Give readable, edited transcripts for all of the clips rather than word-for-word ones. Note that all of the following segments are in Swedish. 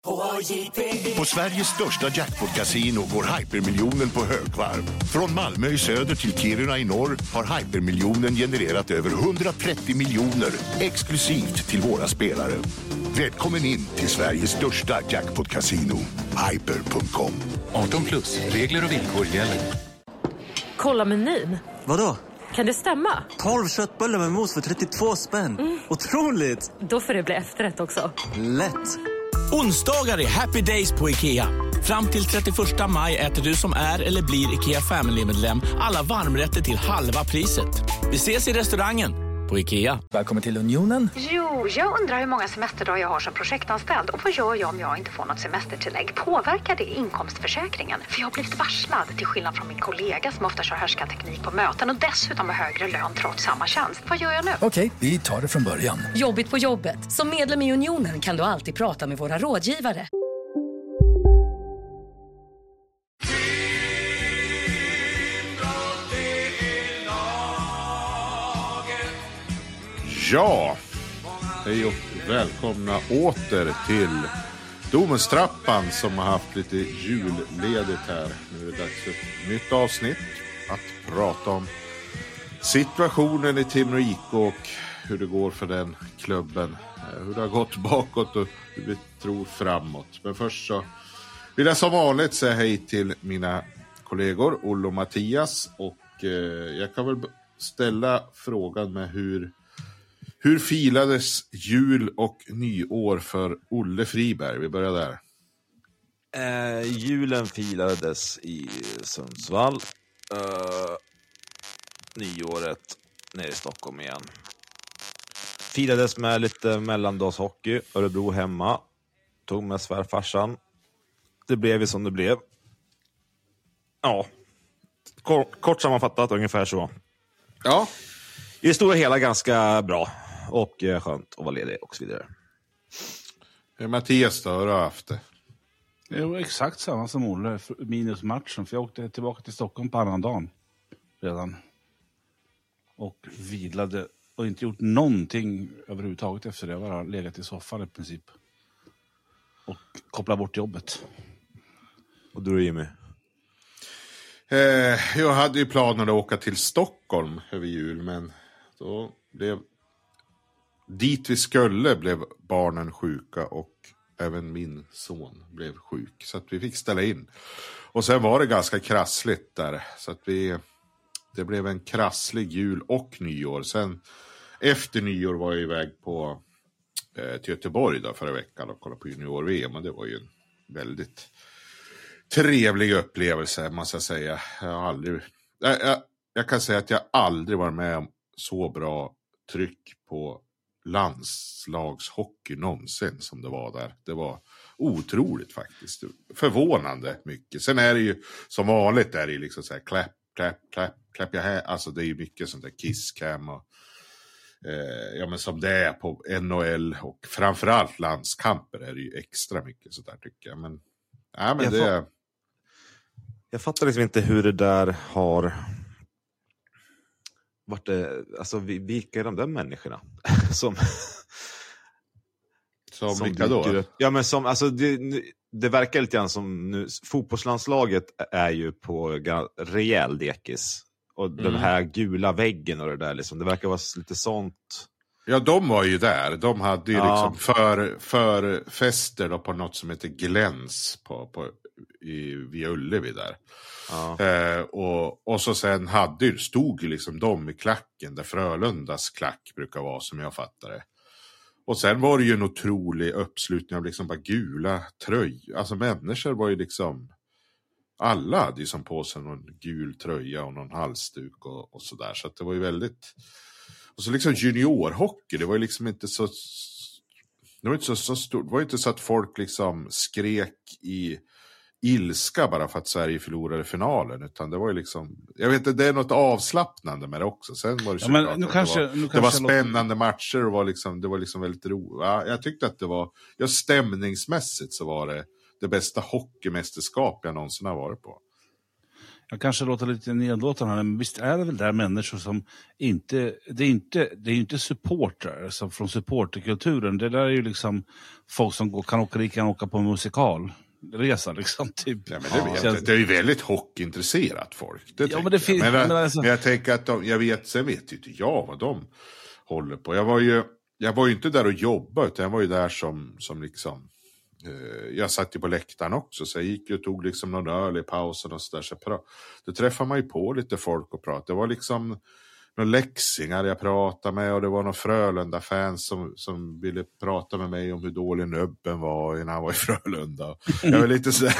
På Sveriges största jackpot-casino går hypermiljonen på högvarv. Från Malmö i söder till Kiruna i norr har hypermiljonen genererat över 130 miljoner exklusivt till våra spelare. Välkommen in till Sveriges största jackpot-casino, hyper.com. 18 plus, regler och villkor gäller. Kolla menyn. Vadå? Kan det stämma? 12 köttbullar med mos för 32 spänn. Otroligt! Då får det bli efterrätt också. Lätt! Onsdagar är happy days på IKEA. Fram till 31 maj äter du som är eller blir IKEA Family-medlem alla varmrätter till halva priset. Vi ses i restaurangen på IKEA. Välkommen till Unionen. Jo, jag undrar hur många semesterdagar jag har som projektanställd. Och vad gör jag om jag inte får något semestertillägg? Påverkar det inkomstförsäkringen? För jag har blivit varslad, till skillnad från min kollega som ofta kör härskarteknik på möten och dessutom har högre lön trots samma tjänst. Vad gör jag nu? Okej, vi tar det från början. Jobbigt på jobbet. Som medlem i Unionen kan du alltid prata med våra rådgivare. Ja, hej och välkomna åter till Domens trappan som har haft lite julledigt här. Nu är det dags för ett nytt avsnitt att prata om situationen i Timrå IK och hur det går för den klubben. Hur det har gått bakåt och hur vi tror framåt. Men först så vill jag som vanligt säga hej till mina kollegor Olle och Mattias. Och jag kan väl ställa frågan med hur filades jul och nyår för Olle Friberg? Vi börjar där. Julen filades i Sundsvall. Nyåret nere i Stockholm igen. Filades med lite mellandagshockey. Örebro hemma. Tog med svärfarsan. Det blev ju som det blev. Ja. Kort sammanfattat ungefär så. Ja. I det stora hela ganska bra. Och skönt att vara ledig och så vidare. Mattias då, har du haft det? Jo, exakt samma som Olle, minus matchen. För jag åkte tillbaka till Stockholm på annan dagen redan. Och vilade och inte gjort någonting överhuvudtaget efter det. Jag bara legat i soffan i princip. Och kopplat bort jobbet. Och du är Jimmy? Jag hade ju planer att åka till Stockholm över jul, men då blev dit vi skulle blev barnen sjuka och även min son blev sjuk. Så att vi fick ställa in. Och sen var det ganska krassligt där. Så att det blev en krasslig jul och nyår. Sen efter nyår var jag iväg till Göteborg då förra veckan och kollade på junior-VM. Och det var ju en väldigt trevlig upplevelse, måste jag säga. Jag kan säga att jag aldrig var med om så bra tryck på landslagshockey någonsin som det var där. Det var otroligt faktiskt. Förvånande mycket. Sen är det ju som vanligt är det liksom så här clap jag här. Alltså det är ju mycket sånt där kisscam och ja, men som det är på NHL och framförallt landskamper är det ju extra mycket så där tycker jag. Men ja, men jag fattar liksom inte hur det där har varit det, alltså vilka är de där människorna som vilka då? Ja, men som alltså det verkar lite grann som nu fotbollslandslaget är ju på rejäl dekis och den här gula väggen och det där liksom, det verkar vara lite sånt. Ja, de var ju där. De hade ju liksom för fester då på något som heter Gläns vid Ullevi där. Ja. Och så sen stod ju liksom de i klacken där Frölundas klack brukar vara som jag fattar det. Och sen var det ju en otrolig uppslutning av liksom bara gula tröjor. Alltså människor var ju liksom, alla hade ju som på sig någon gul tröja och någon halsduk och sådär. Så att det var ju väldigt. Och så liksom juniorhockey, det var ju liksom inte så. Det var inte så stort. Det var inte så att folk liksom skrek i ilska bara för att Sverige förlorade finalen, utan det var ju liksom, jag vet inte, det är något avslappnande med det också. Sen var det så det var spännande matcher och det var liksom väldigt roligt. Ja, jag tyckte att det var, stämningsmässigt så var det bästa hockeymästerskap jag någonsin har varit på. Jag kanske låter lite nedlåtande här, men visst är det väl där människor som inte... Det är inte supportrar som från supporterkulturen. Det där är ju liksom folk som kan åka på en musikalresa liksom. Typ. Ja, men det är ju väldigt hockeyintresserat folk. Det men det finns... Men jag tänker att sen vet ju inte jag vad de håller på. Jag var ju inte där och jobbade, utan jag var ju där som liksom... Jag satt ju på läktaren också, så jag gick och tog liksom någon öl i pausen och så där. Så då träffade man ju på lite folk och pratade. Det var liksom några läxingar jag pratade med, och det var några Frölunda-fans som ville prata med mig om hur dålig Nubben var innan han var i Frölunda. Jag var lite så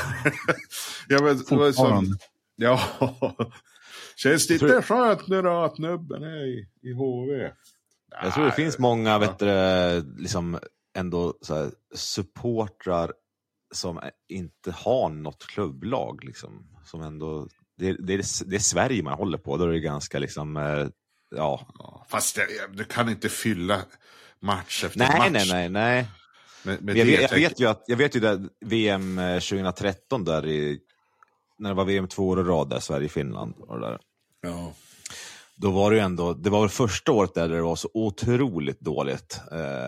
ja, känns det inte skönt nu då att Nubben är i HV? Jag tror det finns många liksom ändå så här, supportrar som inte har något klubblag liksom, som ändå det är Sverige man håller på, då är det ganska liksom ja. Fast du kan inte fylla match efter match. Nej. Men jag vet ju där VM 2013 där när det var VM 2 år i rad där, Sverige-Finland och där. Ja. Då var det ju ändå, det var väl första året där det var så otroligt dåligt.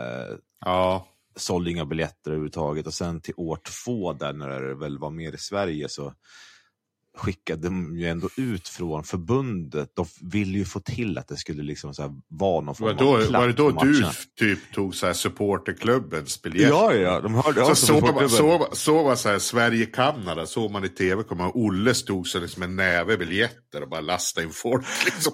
Sålde inga biljetter överhuvudtaget, och sen till år 2 där när det väl var mer i Sverige så skickade de ju ändå ut från förbundet. De ville ju få till att det skulle liksom så här vara någon form av klapp. Var det då du typ tog så här supporterklubbens biljett? Ja, de hörde så var så här Sverige-Kanada, såg man i tv, kom man, Olle stod så liksom en näve biljetter och bara lastade in folk liksom.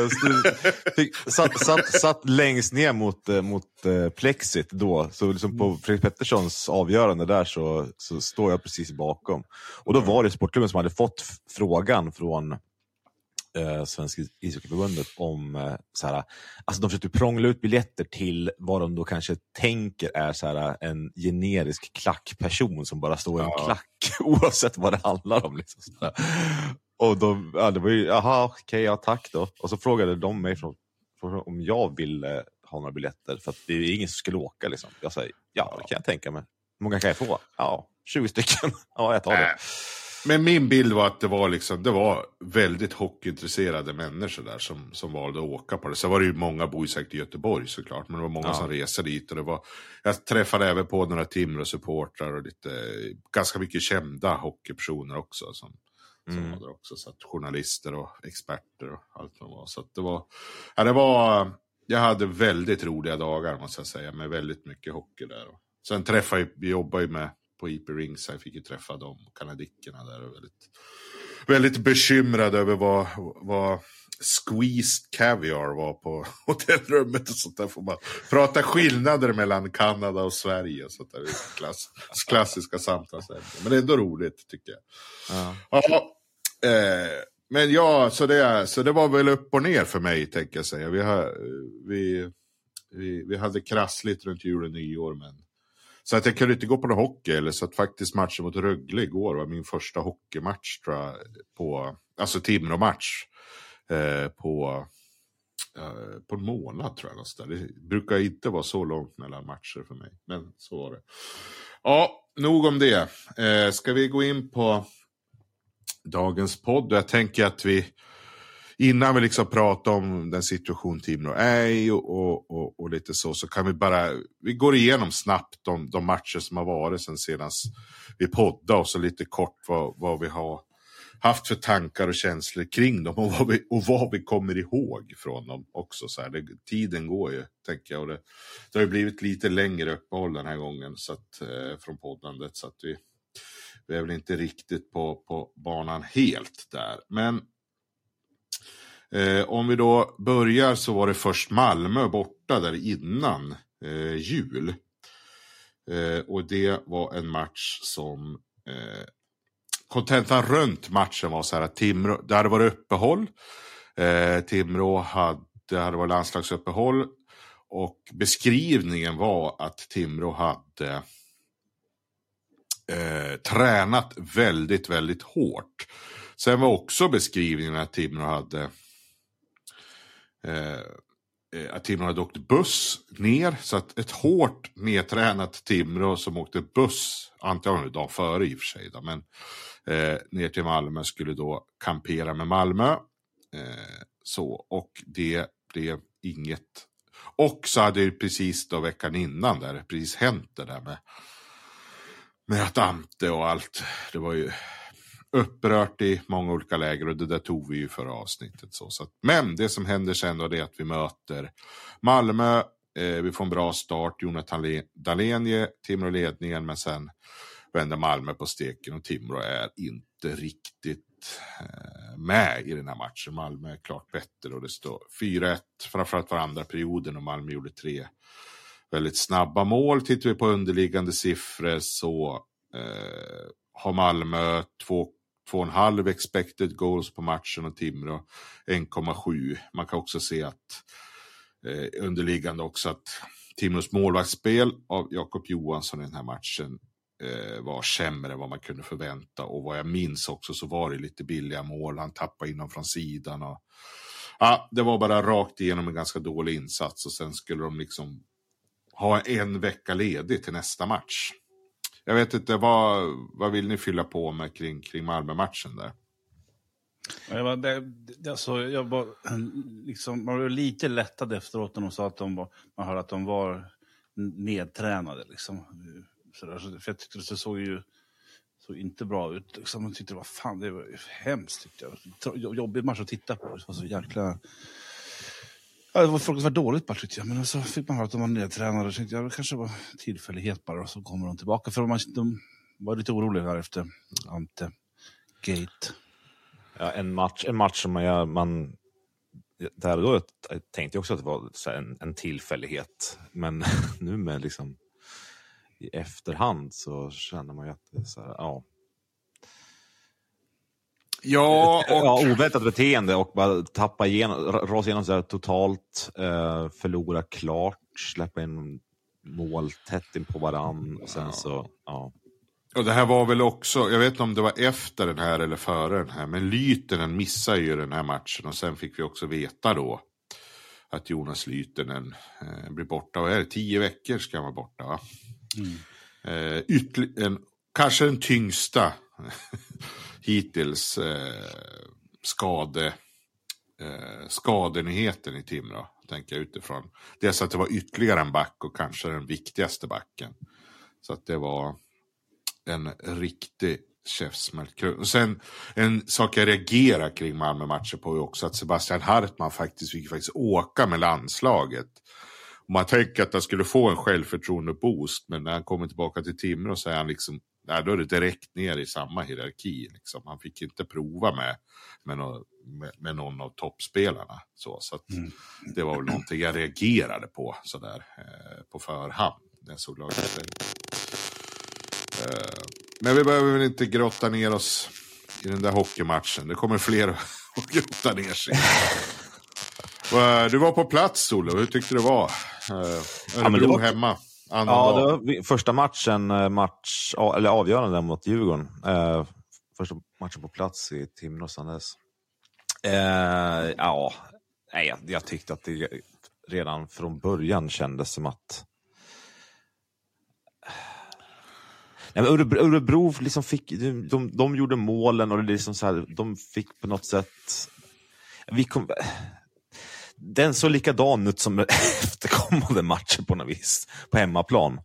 Satt längst ner mot plexit då, så liksom på Fredrik Petterssons avgörande där så står jag precis bakom. Och då var det sportklubben som hade fått frågan från Svenska ishockeyförbundet om så här, alltså de försökte prångla ut biljetter till vad de då kanske tänker är så här, en generisk klackperson som bara står i en klack oavsett vad det handlar om liksom, så här. Och då, det var ju, tack då. Och så frågade de mig om jag ville ha några biljetter, för att det är ingen som skulle åka liksom. Jag säger, det kan jag tänka mig. Hur många kan jag få? 20 stycken. Ja, jag tar det. Men min bild var att det var väldigt hockeyintresserade människor där som valde att åka på det. Så var det ju många bor säkert i Göteborg såklart, men det var många som resade dit, och jag träffade även på några Timrå-supportrar och ganska mycket kända hockeypersoner också som var där också, så att journalister och experter och allt vad det var. Så att det var jag hade väldigt roliga dagar måste jag säga, med väldigt mycket hockey där. Sen vi jobbade ju med på IP Rings, så jag fick ju träffa de kanadickerna där och väldigt bekymrad över vad squeezed caviar var på hotellrummet och sånt där. Får man prata skillnader mellan Kanada och Sverige och sånt där. Klassiska samtalsämnen. Men det är ändå roligt tycker jag. Men så det var väl upp och ner för mig, tänker jag säga. Vi hade krassligt runt jul och nyår, men så att jag kunde inte gå på någon hockey, eller så att faktiskt matchen mot Rögle igår var min första hockeymatch tror jag, alltså Timrå-match på en månad tror jag. Det brukar inte vara så långt mellan matcher för mig, men så var det. Ja, nog om det. Ska vi gå in på dagens podd? Jag tänker att innan vi liksom pratar om den situation Timrå är och lite så kan vi går igenom snabbt de matcher som har varit sen senast vi poddade, och så lite kort vad vi har haft för tankar och känslor kring dem, och vad vi kommer ihåg från dem också. Så här, tiden går ju, tänker jag, och det har ju blivit lite längre uppehåll den här gången så att, från poddandet, så att vi är väl inte riktigt på banan helt där. Men om vi då börjar, så var det först Malmö borta där innan jul. Och det var en match som kontentan runt matchen var så här att Timrå, det hade varit uppehåll. Timrå hade varit landslagsuppehåll, och beskrivningen var att Timrå hade tränat väldigt, väldigt hårt. Sen var också beskrivningen att Timrå hade att Timrå hade åkt buss ner, så att ett hårt nedtränat Timrå som åkte buss, antagligen dagen före i och för sig då, men ner till Malmö skulle då kampera med Malmö. Så, och det blev inget. Och så hade det precis då veckan innan där precis hänt det där med att Ante och allt. Det var ju upprört i många olika läger, och det där tog vi ju förra avsnittet. Så att, men det som händer sen då, det är att vi möter Malmö. Vi får en bra start. Jonathan Dahlén, Timrå ledningen, men sen vänder Malmö på steken och Timrå är inte riktigt med i den här matchen. Malmö är klart bättre och det står 4-1 framförallt var andra perioden, och Malmö gjorde 3 väldigt snabba mål. Tittar vi på underliggande siffror så har Malmö 2,5 expected goals på matchen och Timrå 1,7. Man kan också se att underliggande också att Timrås målvaktsspel av Jakob Johansson i den här matchen var sämre än vad man kunde förvänta, och vad jag minns också så var det lite billiga mål, han tappade in dem från sidan och det var bara rakt igenom en ganska dålig insats, och sen skulle de liksom ha en vecka ledig till nästa match. Jag vet inte, vad vill ni fylla på med kring Malmö-matchen där? Man var lite lättad efteråt när de sa att man hörde att de var nedtränade liksom. För jag tyckte det såg inte bra ut liksom. Jag tyckte det var hemskt tyckte jag. Jobbig match att titta på. Det var så jäkla... Ja, det var fruktansvärt dåligt bara tyckte jag. Men så fick man höra att de var nedtränade. Så jag det kanske var tillfällighet bara, och så kommer de tillbaka. För de var lite oroliga här efter Ante Gate. Ja, en match som man där då tänkte jag också att det var så en tillfällighet. Men nu med liksom i efterhand så känner man ju att det är så här, oväntat beteende och bara tappa rasa igenom så här totalt, förlora klart, släppa in mål tätt in på varann och sen så, Och det här var väl också, jag vet inte om det var efter den här eller före den här, men Lytenen missade ju den här matchen, och sen fick vi också veta då att Jonas Lytenen blir borta, och är det 10 veckor ska han vara borta, va? Kanske den tyngsta hittills skadenyheten i Timrå, tänker jag utifrån. Dels att det var ytterligare en back och kanske den viktigaste backen. Så att det var en riktig käftsmäll. Och sen en sak jag reagerar kring Malmö-matcher på är också att Sebastian Hartman fick åka med landslaget. Och man tänker att han skulle få en självförtroende-boost, men när han kommer tillbaka till Timrå så är han liksom, då är det direkt ner i samma hierarki. Liksom. Han fick inte prova med någon av toppspelarna. Så att det var väl någonting jag reagerade på sådär, på förhand när jag såg laget. Men vi behöver väl inte grotta ner oss i den där hockeymatchen. Det kommer fler att grotta ner sig. Du var på plats, Olle. Hur tyckte du det var? Örebro var hemma. Det var första matchen, eller avgörande mot Djurgården. Första matchen på plats i Timrå sedan dess. Jag tyckte att det redan från början kändes som att Örebro liksom fick, de gjorde målen, och det liksom så här, de fick på något sätt den så likadan ut som efterkommande matcher på något vis på hemmaplan.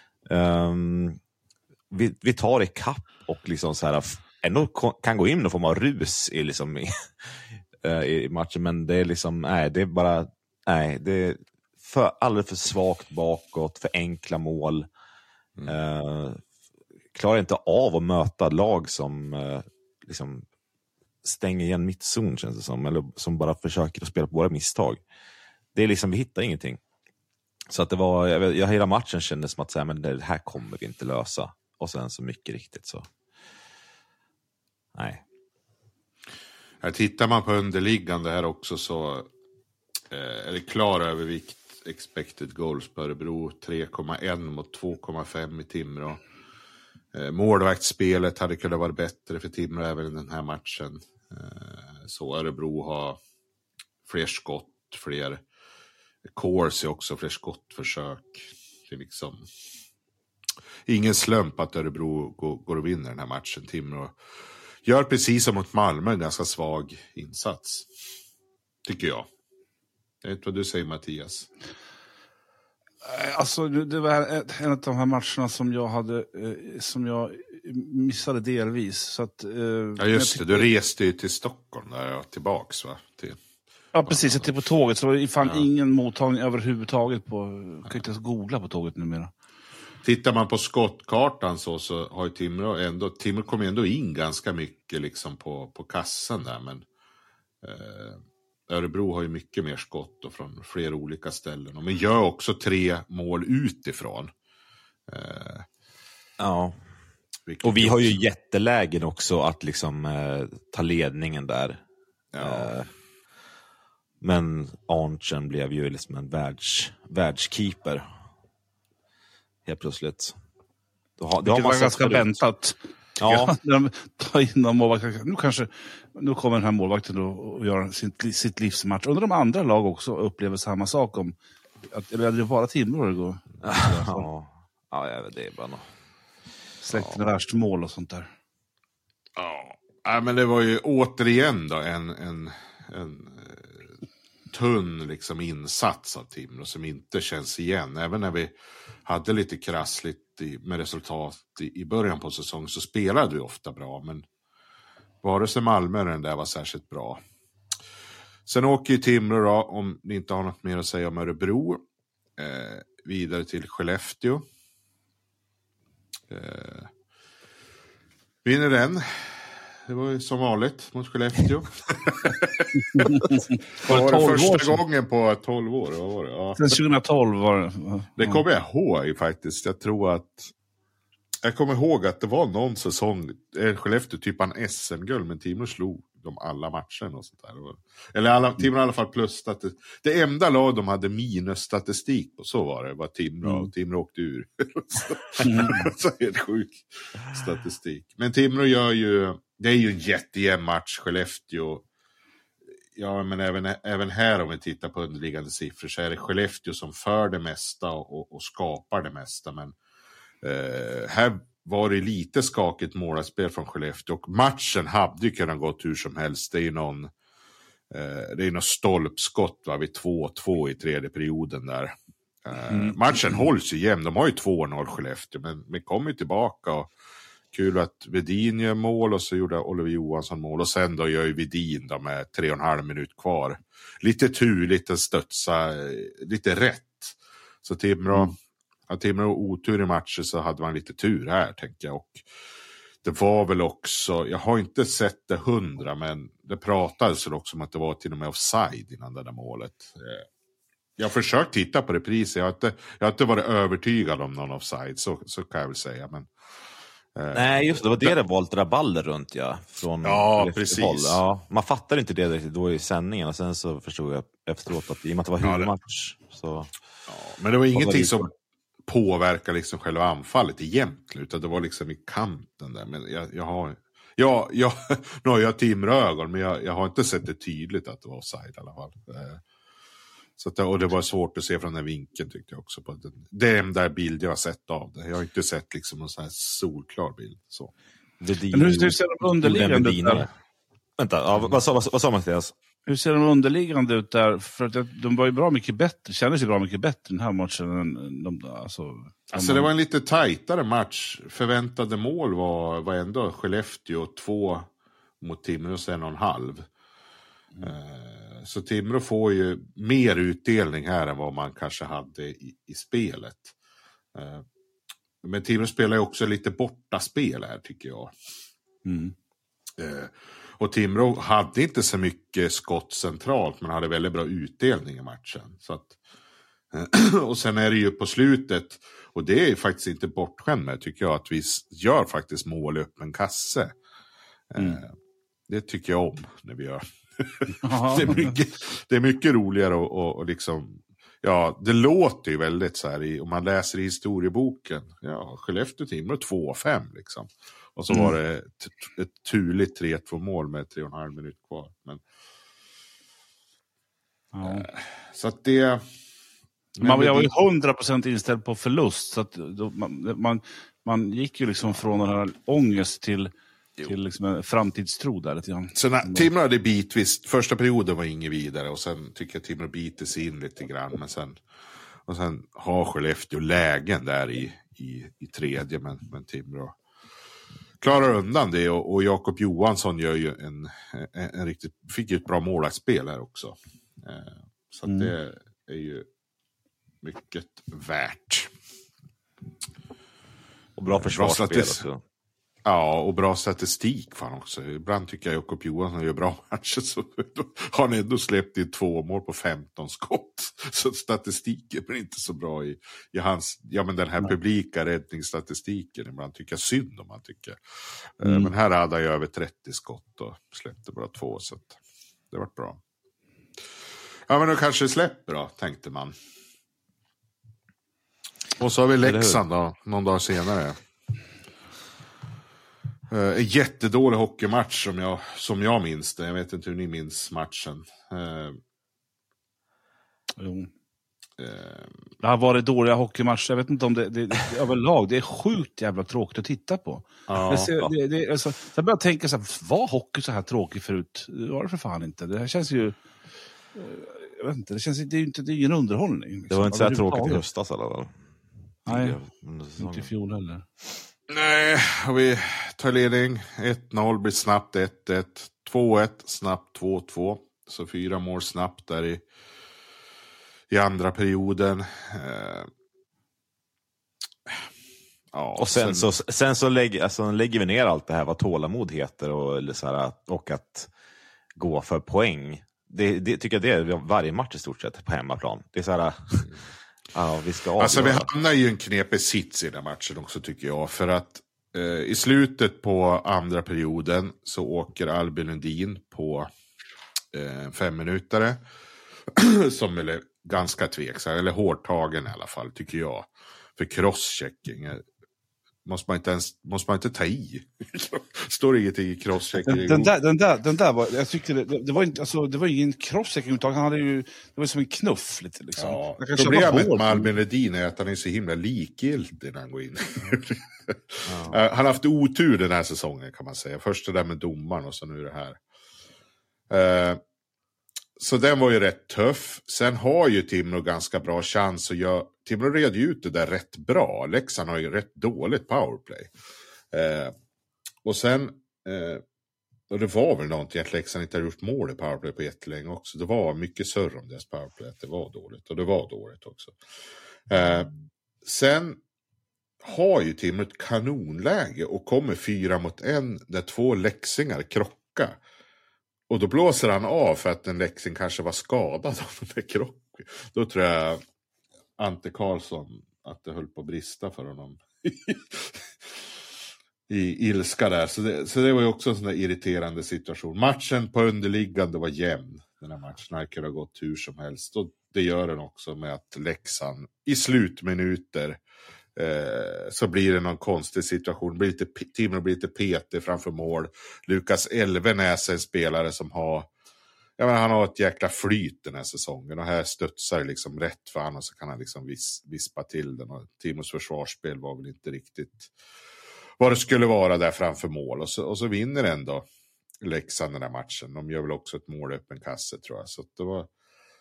Vi tar i kapp och liksom så här ändå kan gå in och få man rus i liksom i matchen, men det är liksom det är alldeles för svagt bakåt, för enkla mål. Klarar inte av att möta lag som liksom stänger igen mittzon, känns det som, eller som bara försöker att spela på våra misstag. Det är liksom, vi hittar ingenting. Så att det var, hela matchen kändes som att säga, men det här kommer vi inte lösa. Och sen så mycket riktigt så. Nej. Här tittar man på underliggande här också, så är det klar övervikt expected goals på Örebro, 3,1 mot 2,5 i Timrå. Målvaktsspelet hade kunnat vara bättre för Timrå även i den här matchen. Så Örebro har fler skott, fler Corsi också, fler skottförsök. Det är liksom ingen slump att Örebro går och vinner den här matchen. Timrå gör precis som mot Malmö en ganska svag insats, tycker jag. Jag vet inte vad du säger, Mattias. Alltså det var en av de här matcherna som jag missade delvis. Så att, ja just det, du reste ju till Stockholm där och tillbaks va? Ja precis, jag till på tåget så det fann ingen mottagning överhuvudtaget på, jag kan inte ens googla på tåget numera. Tittar man på skottkartan så har ju Timrå kommer ändå in ganska mycket liksom på kassan där, men Örebro har ju mycket mer skott och från flera olika ställen. Och man gör också 3 mål utifrån. Ja. Och vi har ju jättelägen också att liksom ta ledningen där. Ja. Men Arntzen blev ju liksom en världskeeper. Helt plötsligt. Det var ganska väntat. Ja. De tar in de målvakter. Nu kommer den här målvakten och gör sitt livsmatch. Undrar de andra lag också upplever samma sak om eller är det bara Timrå det går? Ja, det är bara något. Släkten värst mål och sånt där. Ja, men det var ju återigen då en tunn liksom insats av Timrå som inte känns igen. Även när vi hade lite krassligt med resultat i början på säsongen så spelade vi ofta bra, men vare sig Malmö den där var särskilt bra. Sen åker ju Timrå då, om ni inte har något mer att säga om Örebro, vidare till Skellefteå. Vinner den. Det var ju som vanligt mot Skellefteå. Var det första gången på 12 år? Vad var det? Ja. Sen 2012 var det. Det kommer jag ihåg faktiskt. Jag kommer ihåg att det var någon säsong Skellefteå typ en SM-guld, men Timrå slog de alla matcherna och sånt där. Eller Timrå i alla fall plus det enda lag de hade minusstatistik på, så var det var Timrå och Timrå åkte ur. Så helt sjuk statistik. Men Timrå det är ju en jättejämn match. Skellefteå, ja men även här om vi tittar på underliggande siffror så är det Skellefteå som för det mesta och skapar det mesta, men här var det lite skakigt målspel från Skellefteå och matchen hade ju kunnat gå hur som helst. Det är ju någon stolpskott vid 2-2 i tredje perioden där. Matchen hålls ju jämn. De har ju 2-0 Skellefteå, men kommer ju tillbaka och kul att Vedin gör mål och så gjorde Oliver Johansson mål och sen då gör ju Vedin då med 3,5 minut kvar. Lite tur, lite studsa, lite rätt. Så Timrå otur i matchen så hade man lite tur här tänker jag. Och det var väl också, jag har inte sett det 100, men det pratades också om att det var till och med offside innan det där målet. Jag har försökt titta på repriser, jag har inte varit övertygad om någon offside, så kan jag väl säga. Men, nej, just det var det var lite rabalder runt, från precis. Håll. Ja, man fattar inte det då i sändningen, och sen så förstod jag efteråt att i och med att det var huvudmatch så... Ja, men det var ingenting som påverkar liksom själva anfallet egentligen, utan det var liksom i kanten där. Men nu har jag Timrå-ögon, men jag har inte sett det tydligt att det var offside i alla fall. Så och det var svårt att se från den vinkeln tyckte jag också. På det är den där bild jag har sett av det. Jag har inte sett liksom en sån här solklar bild. Så. Men hur ser de underliggande ut där? Vänta, vad sa Mattias? Hur ser de underliggande ut där? För att de var ju bra mycket bättre, kändes ju bra mycket bättre den här matchen än det var en lite tajtare match. Förväntade mål var ändå Skellefteå 2 mot Timrå 1,5. Så Timrå får ju mer utdelning här än vad man kanske hade i spelet. Men Timrå spelar ju också lite borta spel här tycker jag. Och Timrå hade inte så mycket skott centralt, men hade väldigt bra utdelning i matchen. Så att, och sen är det ju på slutet, och det är faktiskt inte bortskämt med tycker jag, att vi gör faktiskt mål i öppen kasse. Det tycker jag om när vi gör. det är mycket roligare och liksom, ja, det låter ju väldigt så här om man läser i historieboken. Ja, Skellefteå Timrå 2-5 liksom. Och så var det ett turligt 3-2 mål med 3,5 minut kvar. Men, så att Jag var ju 100% inställd på förlust. Så att då, man gick ju liksom från den här ångest till liksom en framtidstro där lite grann. Sen Timrå hade bitvis, första perioden var inget vidare och sen tycker jag Timrå biter sig in lite grann. Men sen har Skellefteå lägen där i tredje, men Timrå klarar undan det och Jakob Johansson gör ju en riktigt, fick ju ett bra målvaktsspel här också. Så att det är ju mycket värt. Och bra försvarsspel också. Ja, och bra statistik fan också. Ibland tycker jag Jakob Johansson gör bra matcher, så har han ändå släppt in 2 mål på 15 skott. Så statistiken är inte så bra i hans, men den här publika räddningsstatistiken. Ibland tycker jag synd om han tycker. Men här hade jag över 30 skott och släppte bara 2, så att det var bra. Ja, men då kanske släpper då, tänkte man. Och så har vi Leksand då, någon dag senare. En jättedålig hockeymatch som jag minns det. Jag vet inte hur ni minns matchen. Det har varit dåliga hockeymatcher. Jag vet inte om det överlag. Det är sjukt jävla tråkigt att titta på. Alltså, jag börjar tänka så här, var hockey så här tråkig förut? Det var det för fan inte. Det här känns ju... Jag vet inte, det är ingen underhållning. Liksom. Det var inte så här tråkigt i höstas eller? Nej, inte i fjol heller. Nej, och vi tar ledning. 1-0 blir snabbt 1-1. 2-1, snabbt 2-2. Så 4 mål snabbt där i andra perioden. Och sen så lägger vi ner allt det här vad tålamod heter och att gå för poäng. Det tycker jag det är varje match i stort sett på hemmaplan. Det är så här... Ja, vi ska alltså vi hamnar ju en knepig sits i den matchen också tycker jag. För att i slutet på andra perioden så åker Albin Lundin på 5-minutare. Som är ganska tveksam, eller hårdtagen i alla fall tycker jag. För crosschecking måste man inte ta i. Står ingenting i crosschecking. Den där var, jag tyckte det var inte, alltså det var ingen crosschecking utan han hade ju, det var som en knuff lite liksom. Ja, problemet med Albin Lundin är att han är så himla likgiltig när han går in. Han har haft otur den här säsongen kan man säga. Först det där med domaren och så nu det här. Så den var ju rätt tuff. Sen har ju Timrå ganska bra chans att Timrå red ju ut det där rätt bra. Leksand har ju rätt dåligt powerplay. Och sen och det var väl någonting att Leksand inte har gjort mål i powerplay på jättelänge också. Det var mycket surr om deras powerplay att det var dåligt. Och det var dåligt också. Sen har ju Timrå ett kanonläge och kommer 4-1 där 2 leksingar krockar. Och då blåser han av för att en Leksing kanske var skadad av den där krocken. Då tror jag Ante Karlsson att det höll på att brista för honom. I ilska där. Så det var ju också en sån där irriterande situation. Matchen på underliggande var jämn. Den här matchen här kunde ha gått hur som helst. Och det gör den också med att Leksand i slutminuter så blir det någon konstig situation. Timrå blir lite petig framför mål. Lukas Elvenäs är en spelare som har han har ett jäkla flyt den här säsongen. Och här studsar liksom rätt för han och så kan han liksom vispa till den. Och Timrås försvarsspel var väl inte riktigt vad det skulle vara där framför mål. Och så vinner ändå Leksand den här matchen. De gör väl också ett mål öppen kasse tror jag. Så att det var...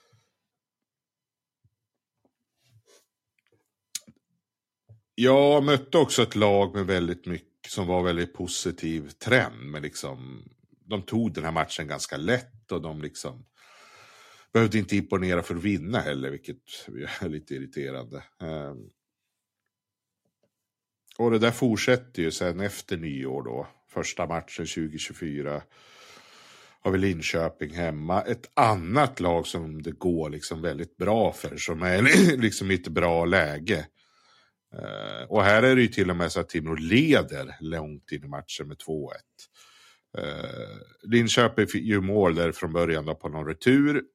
Jag mötte också ett lag med väldigt mycket som var väldigt positiv trend. Men liksom, de tog den här matchen ganska lätt och de liksom behövde inte imponera för att vinna heller, vilket är lite irriterande. Och det där fortsätter ju sen efter nyår då. Första matchen 2024 har vi Linköping hemma. Ett annat lag som det går liksom väldigt bra för, som är liksom i ett bra läge. Och här är det ju till och med så att Timrå leder långt in i matchen med 2-1. Linköping fick ju mål där från början då på någon retur.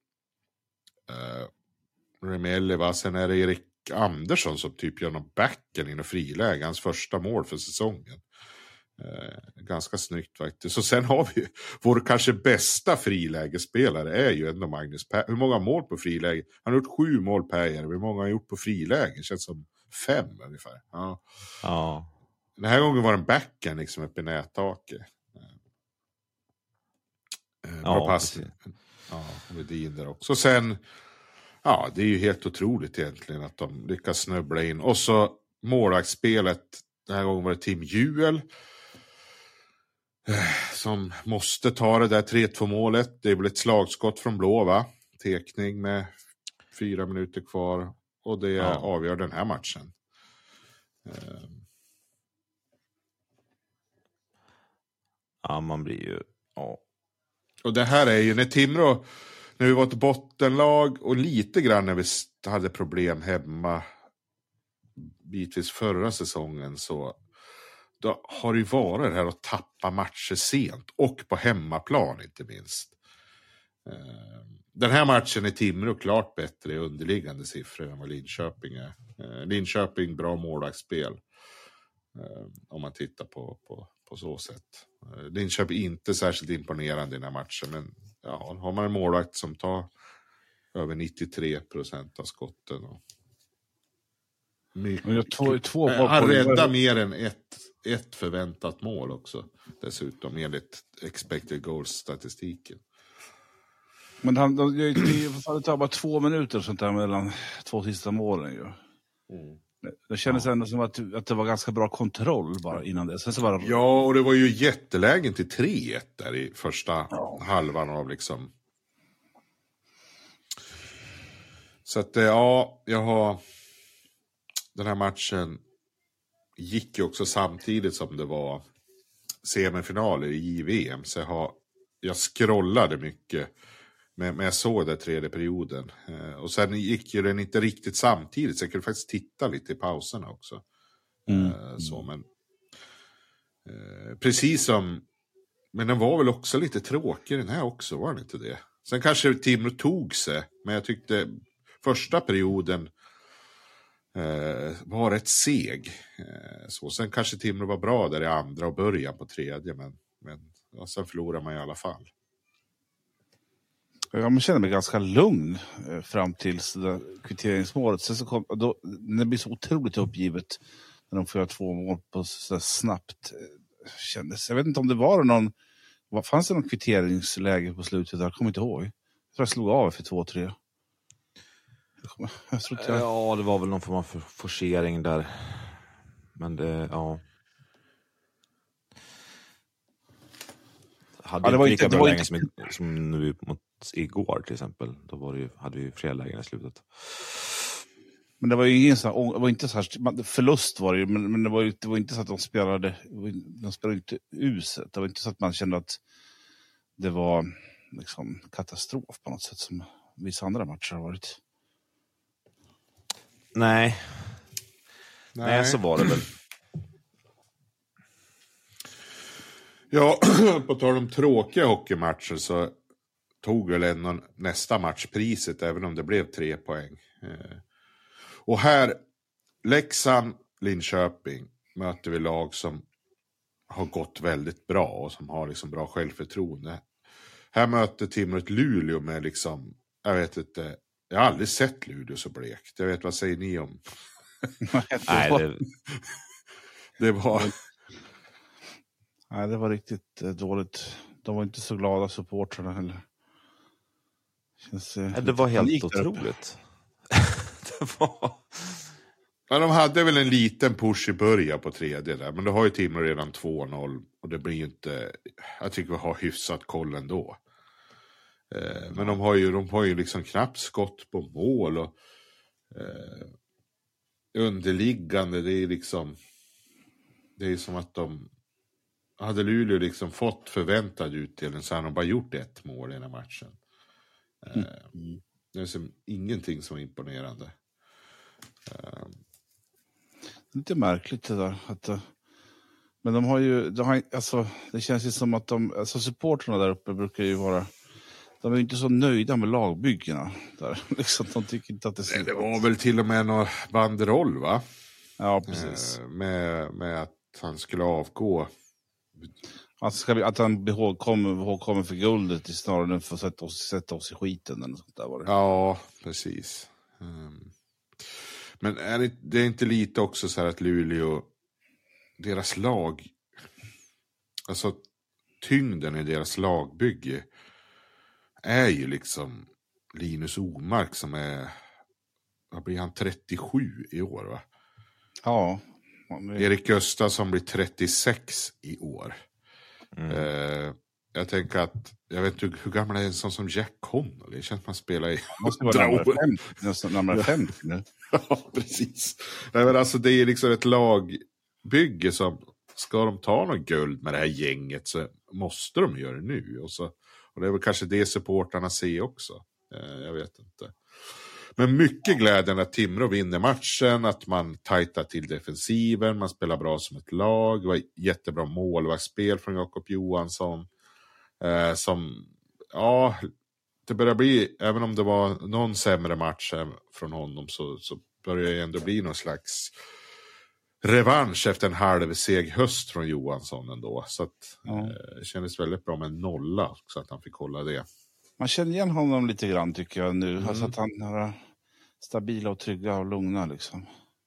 Remelli, va? Sen är det Erik Andersson som typ gör någon backen in och friläge. Hans första mål för säsongen. ganska snyggt faktiskt. Så sen har vi vår kanske bästa frilägespelare är ju ändå Magnus Per. Hur många mål på friläge? Han har gjort 7 mål per år. Hur många har han gjort på friläge? Känns som 5 ungefär. Ja. Den här gången var den backen liksom uppe i nättaket. Bra passning. Ja, Wedin där också. Sen, ja, det är ju helt otroligt egentligen att de lyckas snubbla in. Och så målvaktsspelet, den här gången var det Tim Juel som måste ta det där 3-2 målet. Det är väl ett slagskott från blå, va? Tekning med 4 minuter kvar. Och det avgör den här matchen. Ja, man blir ju... Ja. Och det här är ju när Timrå, när vi var ett bottenlag och lite grann när vi hade problem hemma bitvis förra säsongen, så då har det ju varit det här att tappa matcher sent och på hemmaplan inte minst. Den här matchen är Timrå klart bättre i underliggande siffror än vad Linköping är. Linköping bra målvaktsspel om man tittar på så sätt. Linköping inte särskilt imponerande i den här matchen, men ja, har man en målvakt som tar över 93% av skotten och han räddar mer än ett förväntat mål också dessutom enligt expected goals-statistiken. Men det tar bara 2 minuter sånt där mellan 2 sista målen ju. Det kändes ändå som att det var ganska bra kontroll bara innan det. Sen så bara... Ja, och det var ju jättelägen till 3-1 där i första halvan av liksom. Så att jag har... Den här matchen gick ju också samtidigt som det var semifinaler i JVM. Så jag scrollade mycket. Men jag såg det 3:e perioden. Och sen gick ju den inte riktigt samtidigt. Så jag kunde faktiskt titta lite i pauserna också. Men precis som... Men den var väl också lite tråkig den här också, var den inte det? Sen kanske Timrå tog sig. Men jag tyckte första perioden var rätt seg. Sen kanske Timrå var bra där i andra och början på 3:e. Men sen förlorar man i alla fall. Jag känner mig ganska lugn fram till kvitteringsmålet. Sen så det blir så otroligt uppgivet när de får göra 2 mål på så snabbt. Kändes. Jag vet inte om det var någon... Fanns det någon kvitteringsläge på slutet där? Jag kommer inte ihåg. Jag tror jag slog av för 2-3. Ja, det var väl någon form av forcering där. Men det, hade det lika bra lägen som nu mot igår till exempel. Då hade vi fler lägen i slutet. Men det var ju ingen förlust var det ju, men det var inte så att de spelade inte uset. Det var inte så att man kände att det var liksom katastrof på något sätt som vissa andra matcher har varit. Nej, så var det väl. Ja, på tal om tråkiga hockeymatcher så tog väl ändå nästa match priset, även om det blev 3 poäng. Och här, Leksand, Linköping möter vi lag som har gått väldigt bra och som har liksom bra självförtroende. Här möter Timrå ett Luleå med liksom, jag vet inte, jag har aldrig sett Luleå så blekt. Jag vet, vad säger ni om? Nej, det var... Nej, det var riktigt dåligt. De var inte så glada, supportrarna heller. Det var helt otroligt. Ja, de hade väl en liten push i början på 3:e där. Men då har ju Timrå redan 2-0. Och det blir ju inte... Jag tycker vi har hyfsat koll ändå. Men de har ju liksom knappt skott på mål. Och underliggande, det är liksom... Det är som att de... Hade Luleå liksom fått förväntad utdelning så hade de bara gjort 1 mål i den här matchen. Det är som ingenting som är imponerande. Lite märkligt det där. Men det känns ju som att supporterna där uppe brukar ju vara... De är ju inte så nöjda med lagbyggena där. Liksom, de tycker inte att det var väl till och med någon banderoll, va? Ja, precis. Med att han skulle avgå Att han ihågkommer för guldet snarare än för att sätta oss i skiten eller sånt där var det. Ja, precis. Men det är inte lite också så här att Luleå, deras lag, alltså tyngden i deras lagbygge är ju liksom Linus Omark som är, vad blir han, 37 i år va? Ja. Erik Gustafsson blir 36 i år. Jag tänker att, jag vet inte hur gammal är en sån som Jack Connolly? Det känns som man spelar i... Måste vara närmare 50 nu. Ja, precis. Nej, men alltså det är liksom ett lagbygge som, ska de ta något guld med det här gänget så måste de göra det nu. Och det är väl kanske det supportarna ser också. Jag vet inte. Men mycket glädjande att Timrå vinner matchen, att man tajtar till defensiven, man spelar bra som ett lag. Det var jättebra målvaktsspel från Jakob Johansson. Det börjar bli, även om det var någon sämre match från honom så börjar det ändå bli någon slags revansch efter en halvseg höst från Johansson ändå. Så att det kändes väldigt bra med en 0 så att han fick hålla det. Man känner igen honom lite grann tycker jag nu. Alltså att han är stabila och trygga och lugna liksom.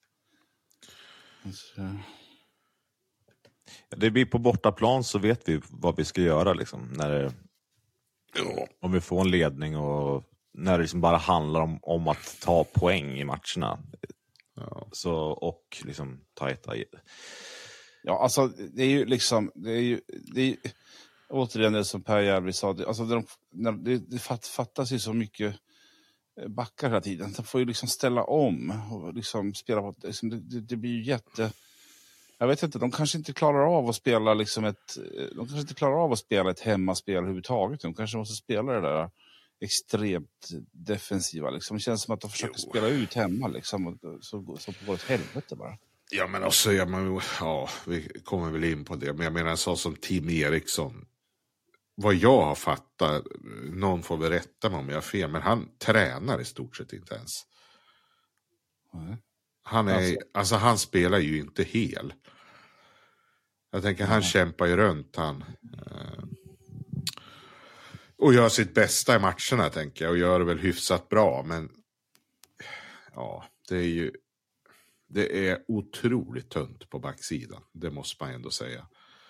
Det blir på bortaplan så vet vi vad vi ska göra liksom. Om vi får en ledning och när det liksom bara handlar om att ta poäng i matcherna. Ja. Så, och liksom tajta. Ja, alltså det är ju liksom det är återigen det som Per Järvi sa, alltså det fattas ju så mycket backar hela tiden. De får ju liksom ställa om och liksom spela på, liksom det blir ju jag vet inte, de kanske inte klarar av att spela liksom ett hemmaspel överhuvudtaget. De kanske måste spela det där extremt defensiva liksom. Det känns som att de försöker spela ut hemma liksom, så går det ett helvete bara. Ja, men också, vi kommer väl in på det. Men jag menar så som Tim Eriksson. Vad jag har fattat, någon får berätta mig om jag har fel, men han tränar i stort sett inte ens. Han spelar ju inte hel. Jag tänker han kämpar ju runt och gör sitt bästa i matcherna tänker jag, och gör det väl hyfsat bra, men ja, det är otroligt tunt på backsidan, det måste man ändå säga.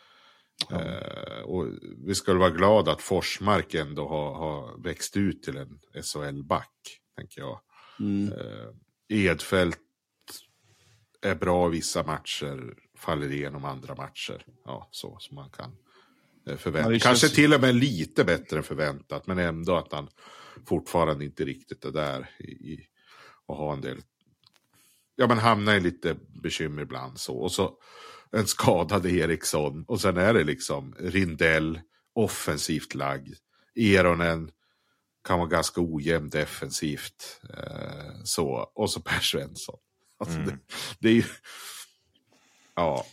Och vi ska vara glada att Forsmark ändå har växt ut till en SHL-back, tänker jag. Edfeldt är bra i vissa matcher, faller igenom andra matcher. Ja, så som man kan förvänta. Kanske till och med lite bättre än förväntat, men ändå att han fortfarande inte riktigt är där och har en del. Ja, men hamnar i lite bekymmer ibland så. Och så en skadad Eriksson. Och sen är det liksom Rindell, offensivt lagd. Eronen kan vara ganska ojämn defensivt. Så. Och så Per Svensson. Alltså det är ju... Ja.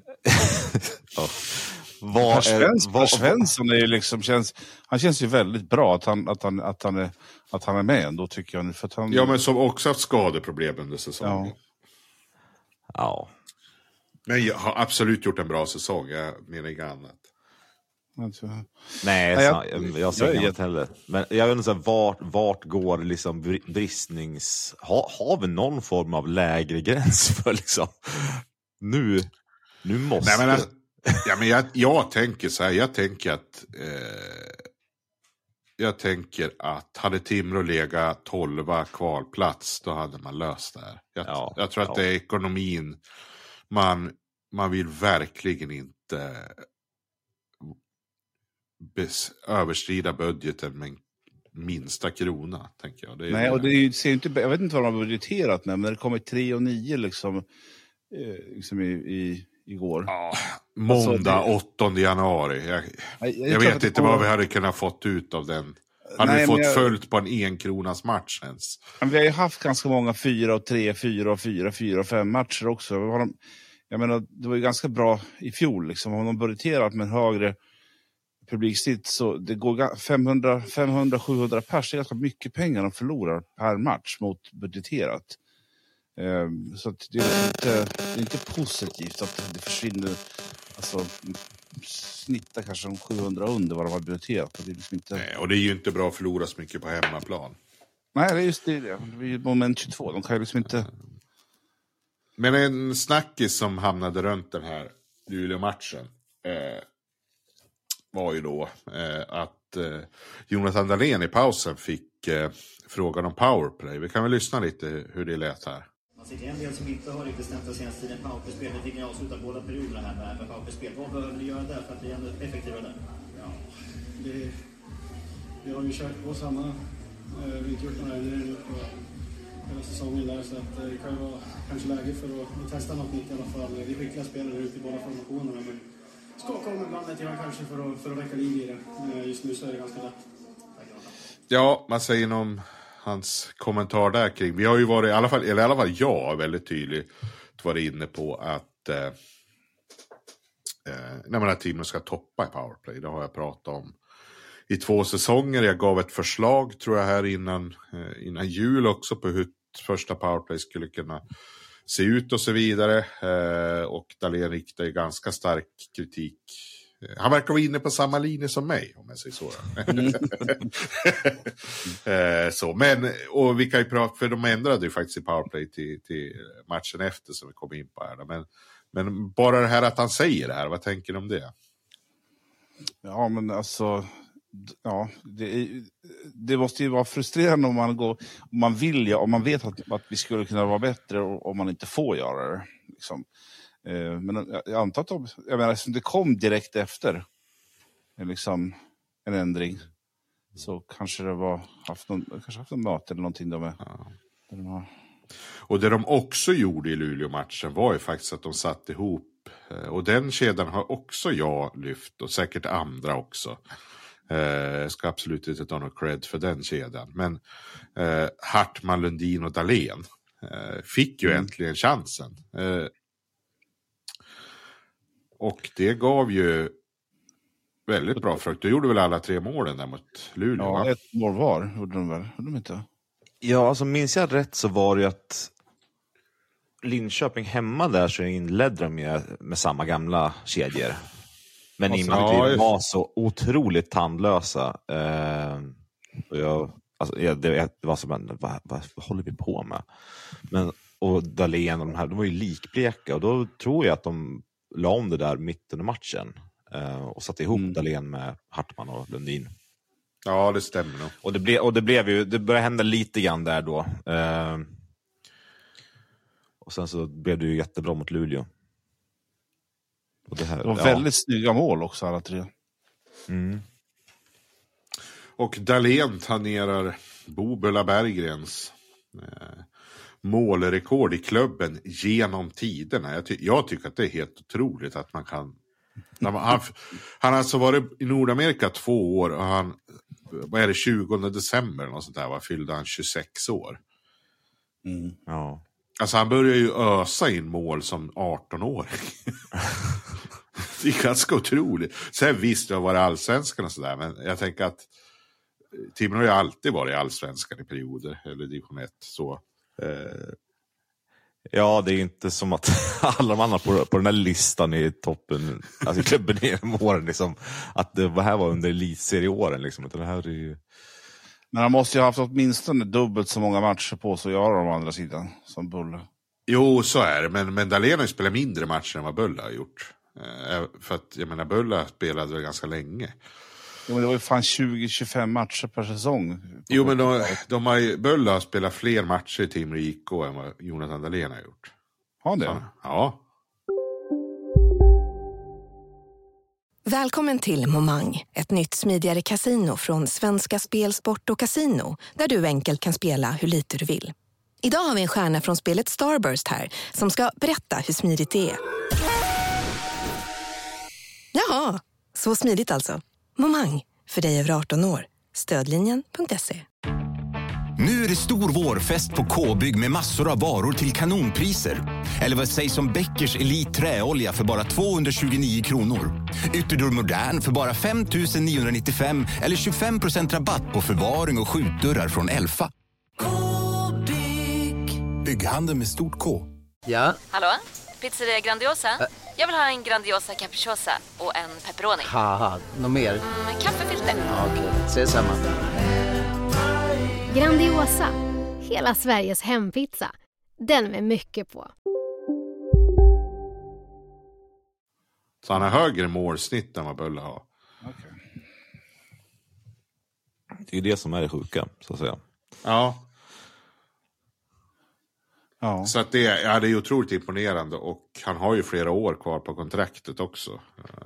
Per Svensson är ju liksom han känns ju väldigt bra att han är med ändå tycker jag nu, för att han... Ja, men som också haft skadeproblem under säsongen. Ja. Men jag har absolut gjort en bra säsong, jag menar inget annat. Nej, jag säger inte heller. Men jag vet inte vart går liksom bristnings... Har vi någon form av lägre gräns för liksom... Nu måste... Nej, men jag tänker så här, jag tänker att hade Timrå legat 12 kvalplats, då hade man löst det här. Jag tror att det är ekonomin. Man vill verkligen inte överstrida budgeten med minsta krona, tänker jag. Nej, och det ser inte, jag vet inte vad de har budgeterat med, men det kommer 3-9 liksom igår. Ja, måndag 8 januari. Jag vet inte vad vi hade kunnat fått ut av den. Hade vi fått följt på en 1 kronas match ens? Men vi har ju haft ganska många 4-3, 4-4, 4-5 matcher också. Jag menar, det var ju ganska bra i fjol. Liksom. Om de budgeterat med en högre publiksnitt så det går 500-700 pers. Det är ganska mycket pengar de förlorar per match mot budgeterat. Så att det är inte positivt att det försvinner alltså, snittar kanske om 700 under vad de har budgeterat. Det är liksom inte... Nej, och det är ju inte bra att förlora så mycket på hemmaplan. Nej, det är just det. Det är moment 22. De kan ju liksom inte... Men en snackis som hamnade runt den här Luleå-matchen var ju då att Jonathan Dahlén i pausen fick frågan om powerplay. Vi kan väl lyssna lite hur det lät här. Man ser en del som inte har riktigt stämt den senaste tiden powerplay-spel. Det fick ni avsluta båda perioderna här med powerplay-spel. Vad behöver ni göra där för att bli ännu effektivare där? Ja, vi har ju kört på samma. Vi har inte gjort några ändringar på hela säsongen där, så att det kan ju vara kanske läge för att testa något nytt i alla fall. Vi är skickliga spelare ute i båda formationerna, men ska komma ibland lite grann kanske för att väcka liv i det. Just nu så är det ganska lätt. Ja, man säger om hans kommentar där kring. Vi har ju varit, i alla fall jag väldigt tydligt varit inne på att när man har teamen ska toppa i powerplay. Det har jag pratat om i 2 säsonger. Jag gav ett förslag tror jag här innan jul också på hur första powerplay skulle kunna se ut och så vidare. Och Dahlén riktar ju ganska stark kritik. Han verkar vara inne på samma linje som mig, om jag säger så. Så men, och vi kan ju prata, för de ändrade ju faktiskt i powerplay till matchen efter som vi kom in på här. Men bara det här att han säger det här, vad tänker du om det? Ja, men alltså... Ja, det måste ju vara frustrerande om man vill, om man vet att vi skulle kunna vara bättre och om man inte får göra det. Liksom. Men jag antar att det kom direkt efter liksom, en ändring. Så kanske det var haft en möte eller någonting där med. Ja. Och det de också gjorde i Luleå-matchen var ju faktiskt att de satte ihop, och den kedjan har också jag lyft och säkert andra också. Jag ska absolut inte ta någon cred för den kedjan. Men Hartman, Lundin och Dahlén fick ju äntligen chansen. Och det gav ju väldigt bra frukt. Du gjorde väl alla 3 målen där mot Luleå? Ja, va? 1 mål var gjorde de väl? Gjorde de inte? Ja, alltså minns jag rätt så var det ju att Linköping hemma där så inledde de med samma gamla kedjor. Men i och med att vi var så otroligt tandlösa. Det var som vad håller vi på med? Och Dahlén och de var ju likbleka. Och då tror jag att de la om det där mitten av matchen. Och satte ihop Dahlén med Hartman och Lundin. Ja, det stämmer nog. Och det började hända lite grann där då. Och sen så blev det ju jättebra mot Luleå. Och det var väldigt snygga mål också alla 3. Och Dahlén tangerar Bo-Bulla Berggrens målrekord i klubben genom tiderna. Jag tycker att det är helt otroligt att man kan... Han har alltså varit i Nordamerika 2 år och han, vad är det, 20 december och sånt där, fyllde han 26 år. Ja. Alltså han börjar ju ösa in mål som 18-åring. Det är ganska otroligt. Sen visst, jag har varit allsvenskan och sådär, men jag tänker att Timrå har ju alltid varit allsvenskan i perioder, eller division 1, så. Ja, det är inte som att alla de andra på den här listan i toppen, alltså i klubben i åren, liksom, att det här var under elitserieåren, liksom. Det här är ju... Men han måste ju ha haft åtminstone dubbelt så många matcher på sig att göra de andra sidan som Bull. Jo, så är det, men Dahlén har ju spelat mindre matcher än vad Bull har gjort. För att, jag menar, Bull spelade väl ganska länge. Jo, men det var ju fan 20-25 matcher per säsong. Jo, men Bull har spelat fler matcher i Timrå IK än vad Jonathan Dahlén har gjort. Har det? Så, ja. Välkommen till Momang, ett nytt smidigare kasino från Svenska Spel, Sport och Casino, där du enkelt kan spela hur lite du vill. Idag har vi en stjärna från spelet Starburst här som ska berätta hur smidigt det är. Jaha, så smidigt alltså. Momang, för dig över 18 år. Stödlinjen.se. Nu är det stor vårfest på K-bygg med massor av varor till kanonpriser. Eller vad sägs om Bäckers Elite träolja för bara 229 kronor. Ytterdörr Modern för bara 5 995 eller 25% rabatt på förvaring och skjutdörrar från Elfa. K-bygg. Bygghandel med stort K. Ja? Hallå? Pizzeria Grandiosa? Jag vill ha en Grandiosa capriciosa och en pepperoni. Haha, något mer? Kaffefilter. Ja, okej, ses samma. Grandiosa, hela Sveriges hempizza. Den med mycket på. Så han har högre målsnitt än vad Bölle har. Okay. Det är ju det som är det sjuka, så att säga. Ja. Ja. Så att det är ju otroligt imponerande. Och han har ju flera år kvar på kontraktet också.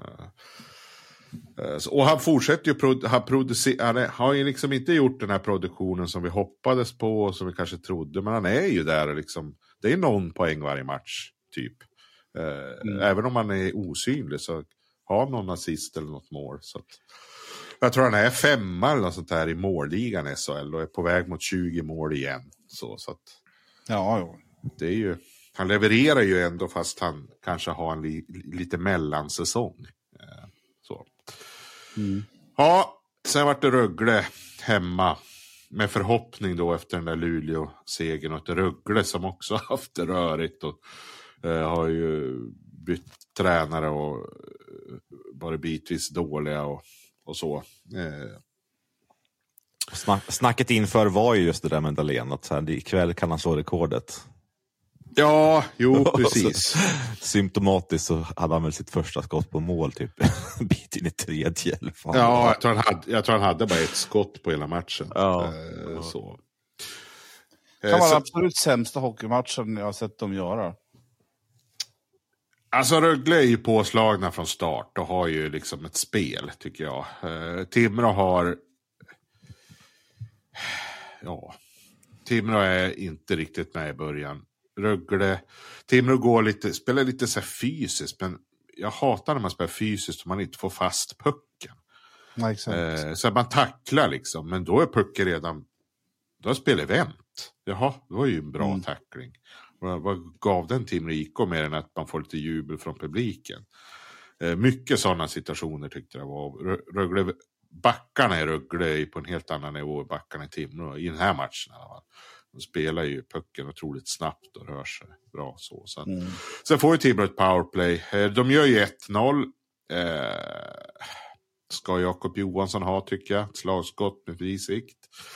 Och han fortsätter ju han har ju liksom inte gjort den här produktionen som vi hoppades på och som vi kanske trodde, men han är ju där liksom, det är någon poäng varje match typ. Även om han är osynlig så har någon assist eller något mål. Så att, jag tror han är 5 eller något sånt här i målligan i SHL och är på väg mot 20 mål igen. Så att, ja. Det är ju, han levererar ju ändå fast han kanske har en lite mellansäsong. Så. Ja, sen var det Rögle hemma med förhoppning då efter den där Luleå-segern, och ett Rögle som också haft det rörigt och har ju bytt tränare och varit bitvis dåliga och så. Snacket inför var ju just det där med Dahlén, att så här, ikväll kan han slå rekordet. Ja, jo, precis. Symptomatiskt så hade han väl sitt första skott på mål typ en bit in i tredje. Eller fan. Ja, jag tror han hade bara ett skott på hela matchen. Ja. Så. Kan vara absolut sämsta hockeymatchen jag har sett dem göra. Alltså Rögle är ju påslagna från start och har ju liksom ett spel, tycker jag. Timrå har... Ja, Timrå är inte riktigt med i början. Rögle, Timrå spelar lite så här fysiskt, men jag hatar när man spelar fysiskt och man inte får fast pucken. Ja, exakt. Så man tacklar liksom, men då är pucken redan, då har spelet vänt. Jaha, det var ju en bra tackling. Vad gav den Timrå IK mer än att man får lite jubel från publiken? Mycket sådana situationer tyckte jag var. Rögle, backarna i Rögle är på en helt annan nivå än backarna i Timrå i den här matchen. De spelar ju pucken otroligt snabbt och rör sig bra så. Sen får ju Timrå ett powerplay. De gör ju 1-0. Ska Jakob Johansson ha, tycker jag. Ett slagskott med frisikt.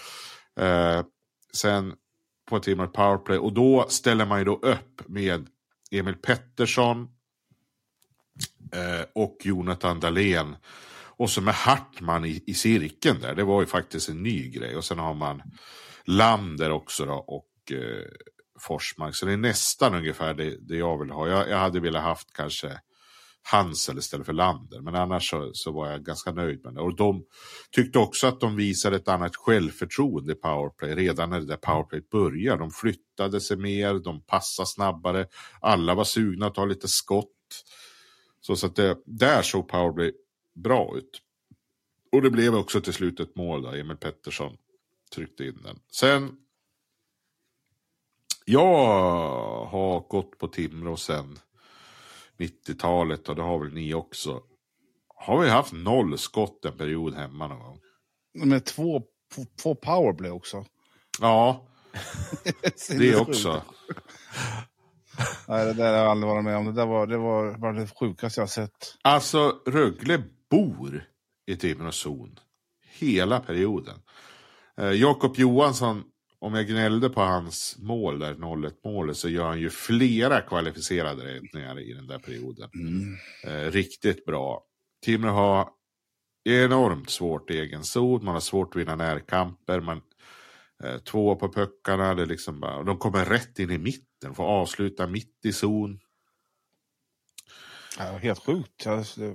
Sen på Timrå ett powerplay. Och då ställer man ju då upp med Emil Pettersson och Jonathan Dahlén. Och så med Hartman i cirkeln där. Det var ju faktiskt en ny grej. Och sen har man Lander också då, och Forsmark. Så det är nästan ungefär det jag vill ha. Jag hade velat haft kanske Hansel istället för Lander. Men annars så var jag ganska nöjd med det. Och de tyckte också att de visade ett annat självförtroende i powerplay. Redan när det där powerplay började. De flyttade sig mer. De passade snabbare. Alla var sugna att ta lite skott. Så att där såg powerplay bra ut. Och det blev också till slut ett mål då. Emil Pettersson tryckte in den. Sen jag har gått på Timrå sen 90-talet, och det har väl ni också. Har vi haft 0 skott en period hemma någon gång? Med två powerplay också. Ja, det också. Nej, det där har jag aldrig varit med om. Det var det sjukaste jag har sett. Alltså, Rögle bor i Timrå zon hela perioden. Jakob Johansson, om jag gnällde på hans mål där, 0-1 målet, så gör han ju flera kvalificerade räddningar i den där perioden. Riktigt bra. Timrå har enormt svårt i egen zon. Man har svårt att vinna närkamper. 2 på puckarna. Det är liksom bara, de kommer rätt in i mitten. Får avsluta mitt i zon. Ja, helt sjukt.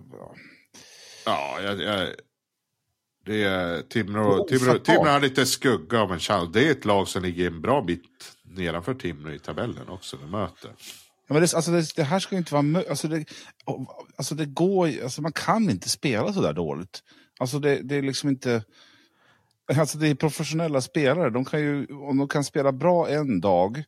Det är Timrå har lite skugga av en chans. Det är ett lag som ligger en bra bit nedanför Timrå i tabellen också. De möter. Ja, men det här ska inte vara det går, man kan inte spela så där dåligt. Det är liksom inte, det är professionella spelare. Om de kan spela bra en dag,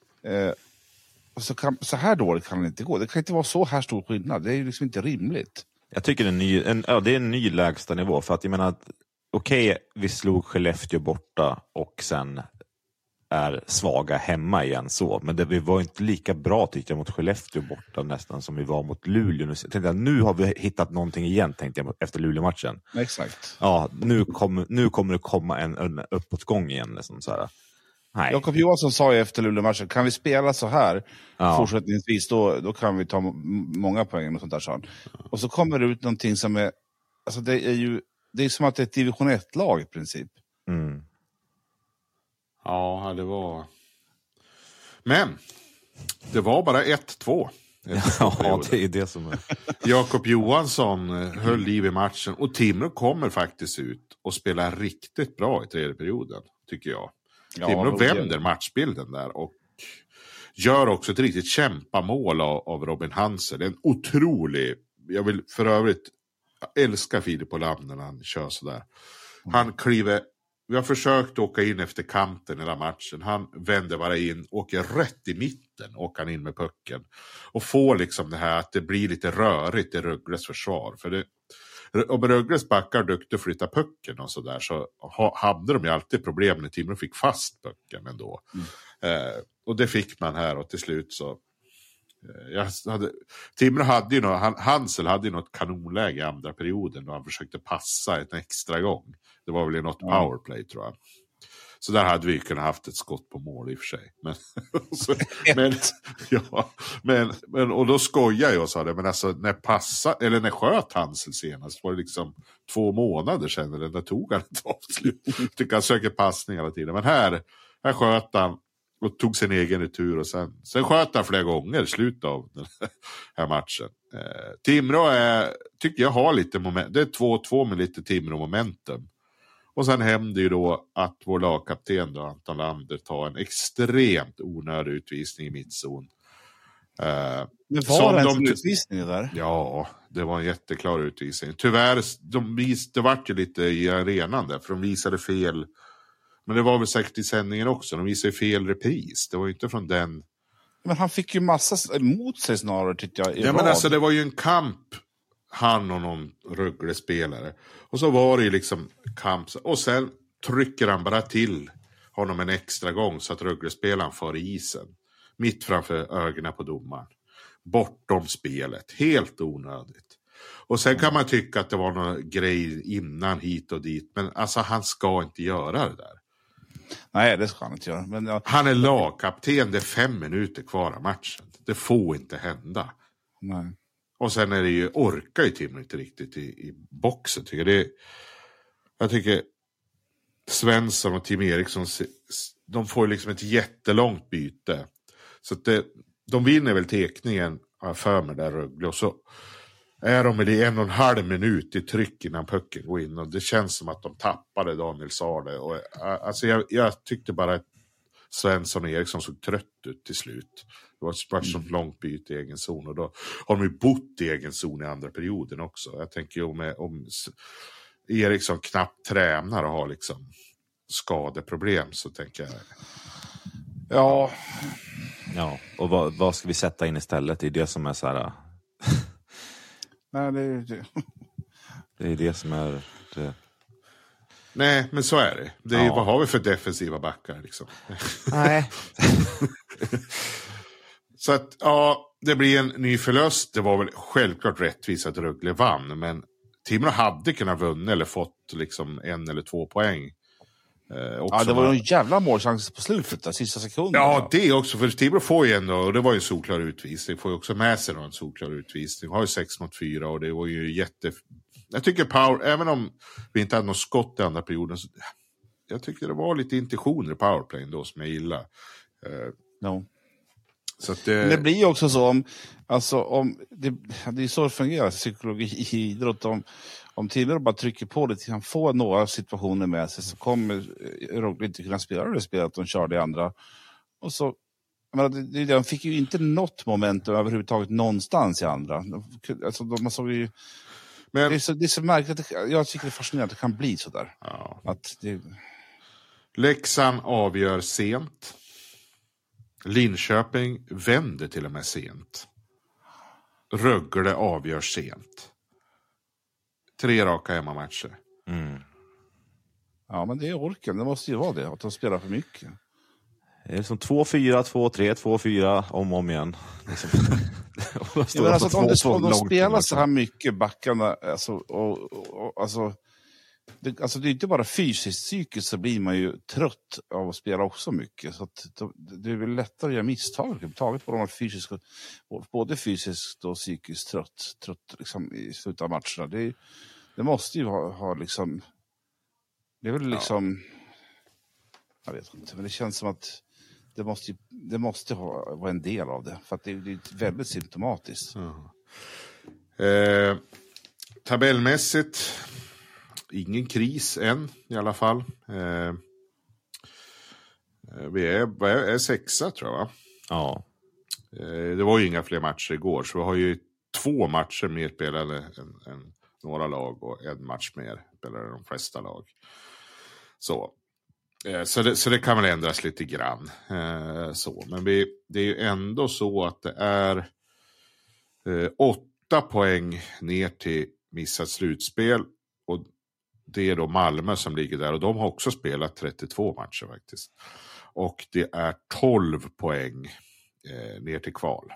så här dåligt kan det inte gå. Det kan inte vara så här stor skillnad. Det är ju liksom inte rimligt. Jag tycker det är en ny lägsta nivå. För att jag menar, okej, vi slog Skellefteå borta och sen är svaga hemma igen så. Men vi var inte lika bra tyckte jag mot Skellefteå borta nästan som vi var mot Luleå. Jag tänkte, nu har vi hittat någonting igen tänkte jag efter Luleå-matchen. Exakt. Ja, nu kommer det komma en uppåtgång igen. Liksom, så här. Nej. Jakob Johansson sa ju efter Luleå-matchen, kan vi spela så här fortsättningsvis, då kan vi ta många poäng och sånt där, sa han. Och så kommer det ut någonting som är, alltså det är som att det är ett division 1-lag i princip. Mm. Ja, det var... Men det var bara 1-2. Ja, det är det som är... Jakob Johansson höll liv i matchen. Och Timrå kommer faktiskt ut och spelar riktigt bra i tredje perioden, tycker jag. Timrå vänder matchbilden där och gör också ett riktigt kämpamål av Robin Hansel. En otrolig... Jag vill för övrigt... Jag älskar Filip Olander när han kör sådär. Han kliver... Vi har försökt åka in efter kanten hela matchen. Han vänder bara in, åker rätt i mitten, åker han in med pucken. Och får liksom det här att det blir lite rörigt i Rögles försvar. För det, om Rögles backar duktig flytta pucken och sådär, så hade de ju alltid problem när Timrå fick fast pucken ändå. Och det fick man här och till slut så... Timrå hade ju Hansel hade ju något kanonläge i andra perioden då han försökte passa en extra gång. Det var väl något powerplay tror jag. Så där hade vi kunnat haft ett skott på mål i och för sig. Men och då skojar jag och sa det, men alltså när sköt Hansel senast var det liksom 2 månader sedan, eller när tog han ett avslut. Tycker han söker passning hela tiden. Men här sköt han och tog sin egen retur och sen sköt han flera gånger i slutet av den här matchen. Timrå tycker jag har lite moment. Det är 2-2 med lite Timrå-momentum. Och sen händer ju då att vår lagkapten då, Anton Lander, tar en extremt onödig utvisning i mittzon. Men var det en utvisning där? Ja, det var en jätteklar utvisning. Tyvärr, det var ju lite i arenan där, för de visade fel. Men det var väl säkert i sändningen också. De visade fel repris. Det var ju inte från den. Men han fick ju massa emot sig snarare tyckte jag. Ja, men alltså det var ju en kamp. Han och någon Rögle-spelare. Och så var det ju liksom kamp. Och sen trycker han bara till honom en extra gång så att Rögle-spelaren får i isen. Mitt framför ögonen på domaren. Bortom spelet. Helt onödigt. Och sen kan man tycka att det var någon grej innan hit och dit. Men alltså han ska inte göra det där. Nej, det ska han inte göra. Men han är lagkapten, det är 5 minuter kvar av matchen. Det får inte hända. Nej. Och sen är det ju, orkar ju Timrå inte riktigt i boxen. Jag tycker Svensson och Tim Eriksson, de får ju liksom ett jättelångt byte. Så att de vinner väl tekningen för mig där Rögle. Och så är de i 1,5 minut i tryck innan pucken går in. Och det känns som att de tappade Daniel Sade. Och, alltså jag tyckte bara att Svensson och Eriksson såg trött ut till slut. Det var ett sånt långt byte i egen zon. Och då har de ju bott i egen zon i andra perioden också. Jag tänker ju om Eriksson knappt tränar och har liksom skadeproblem, så tänker jag. Ja. Ja, och vad ska vi sätta in istället? Det är det som är så här... Nej, det är det. Det är det som är det. Nej, men så är det. Vad har vi för defensiva backar liksom? Nej. Så att, ja, det blir en ny förlust. Det var väl självklart rättvist att Rögle vann, men Timrå hade kunnat vinna eller fått liksom 1 eller 2 poäng. Ja, det var ju en jävla målchans på slutet där, sista sekunden. Ja, det också, för Timrå får ju ändå, och det var ju en solklar utvisning, får ju också med sig en solklar utvisning. Har ju 6-4 och det var ju jag tycker power, även om vi inte hade något skott i andra perioden, så jag tycker det var lite intentioner i powerplay då som jag gillar. No. Så att men det blir ju också så om det är så det fungerar, psykologi i idrott. Om Timrå bara trycker på det, han får några situationer med sig, så kommer Rögle inte kunna spela det spelet de körde i andra. Och så, de fick ju inte något momentum överhuvudtaget någonstans i andra. Alltså, man såg ju, men, det är så märkligt, jag tycker det är fascinerande att det kan bli så där. Ja. Att Leksand avgör sent. Linköping vänder till och med sent. Rögle avgör sent. 3 raka hemmamatcher. Ja, men det är orken. Det måste ju vara det, att de spelar för mycket. Det är som 2-4, 2-3, 2-4 om igen. Men alltså, om de spelar så här mycket backarna, det är inte bara fysiskt, psykiskt så blir man ju trött av att spela också mycket. Så att det är väl lättare att göra misstag taget på de här fysiska, både fysiskt och psykiskt trött liksom, i slutet av matcherna. Det måste ju ha liksom, det är väl liksom, jag vet inte, men det känns som att det måste vara en del av det, för att det är väldigt symptomatiskt. Tabellmässigt ingen kris än i alla fall. Vi är 6 tror jag, va? Ja. Det var ju inga fler matcher igår, så vi har ju 2 matcher mer spelade än några lag och en match mer spelade de flesta lag. Så det kan väl ändras lite grann. Men det är ju ändå så att det är 8 poäng ner till missat slutspel, och det är då Malmö som ligger där, och de har också spelat 32 matcher faktiskt. Och det är 12 poäng ner till kval.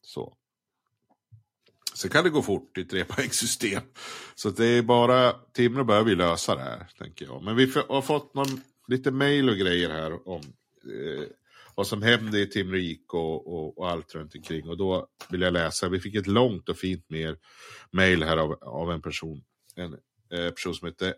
Så kan det gå fort i 3-poängssystem. Så det är bara Timrå bör vi lösa det här, tänker jag. Men vi har fått lite mejl och grejer här om vad som hände i Timrå IK och allt runt omkring. Och då vill jag läsa. Vi fick ett långt och fint mejl här av en person som heter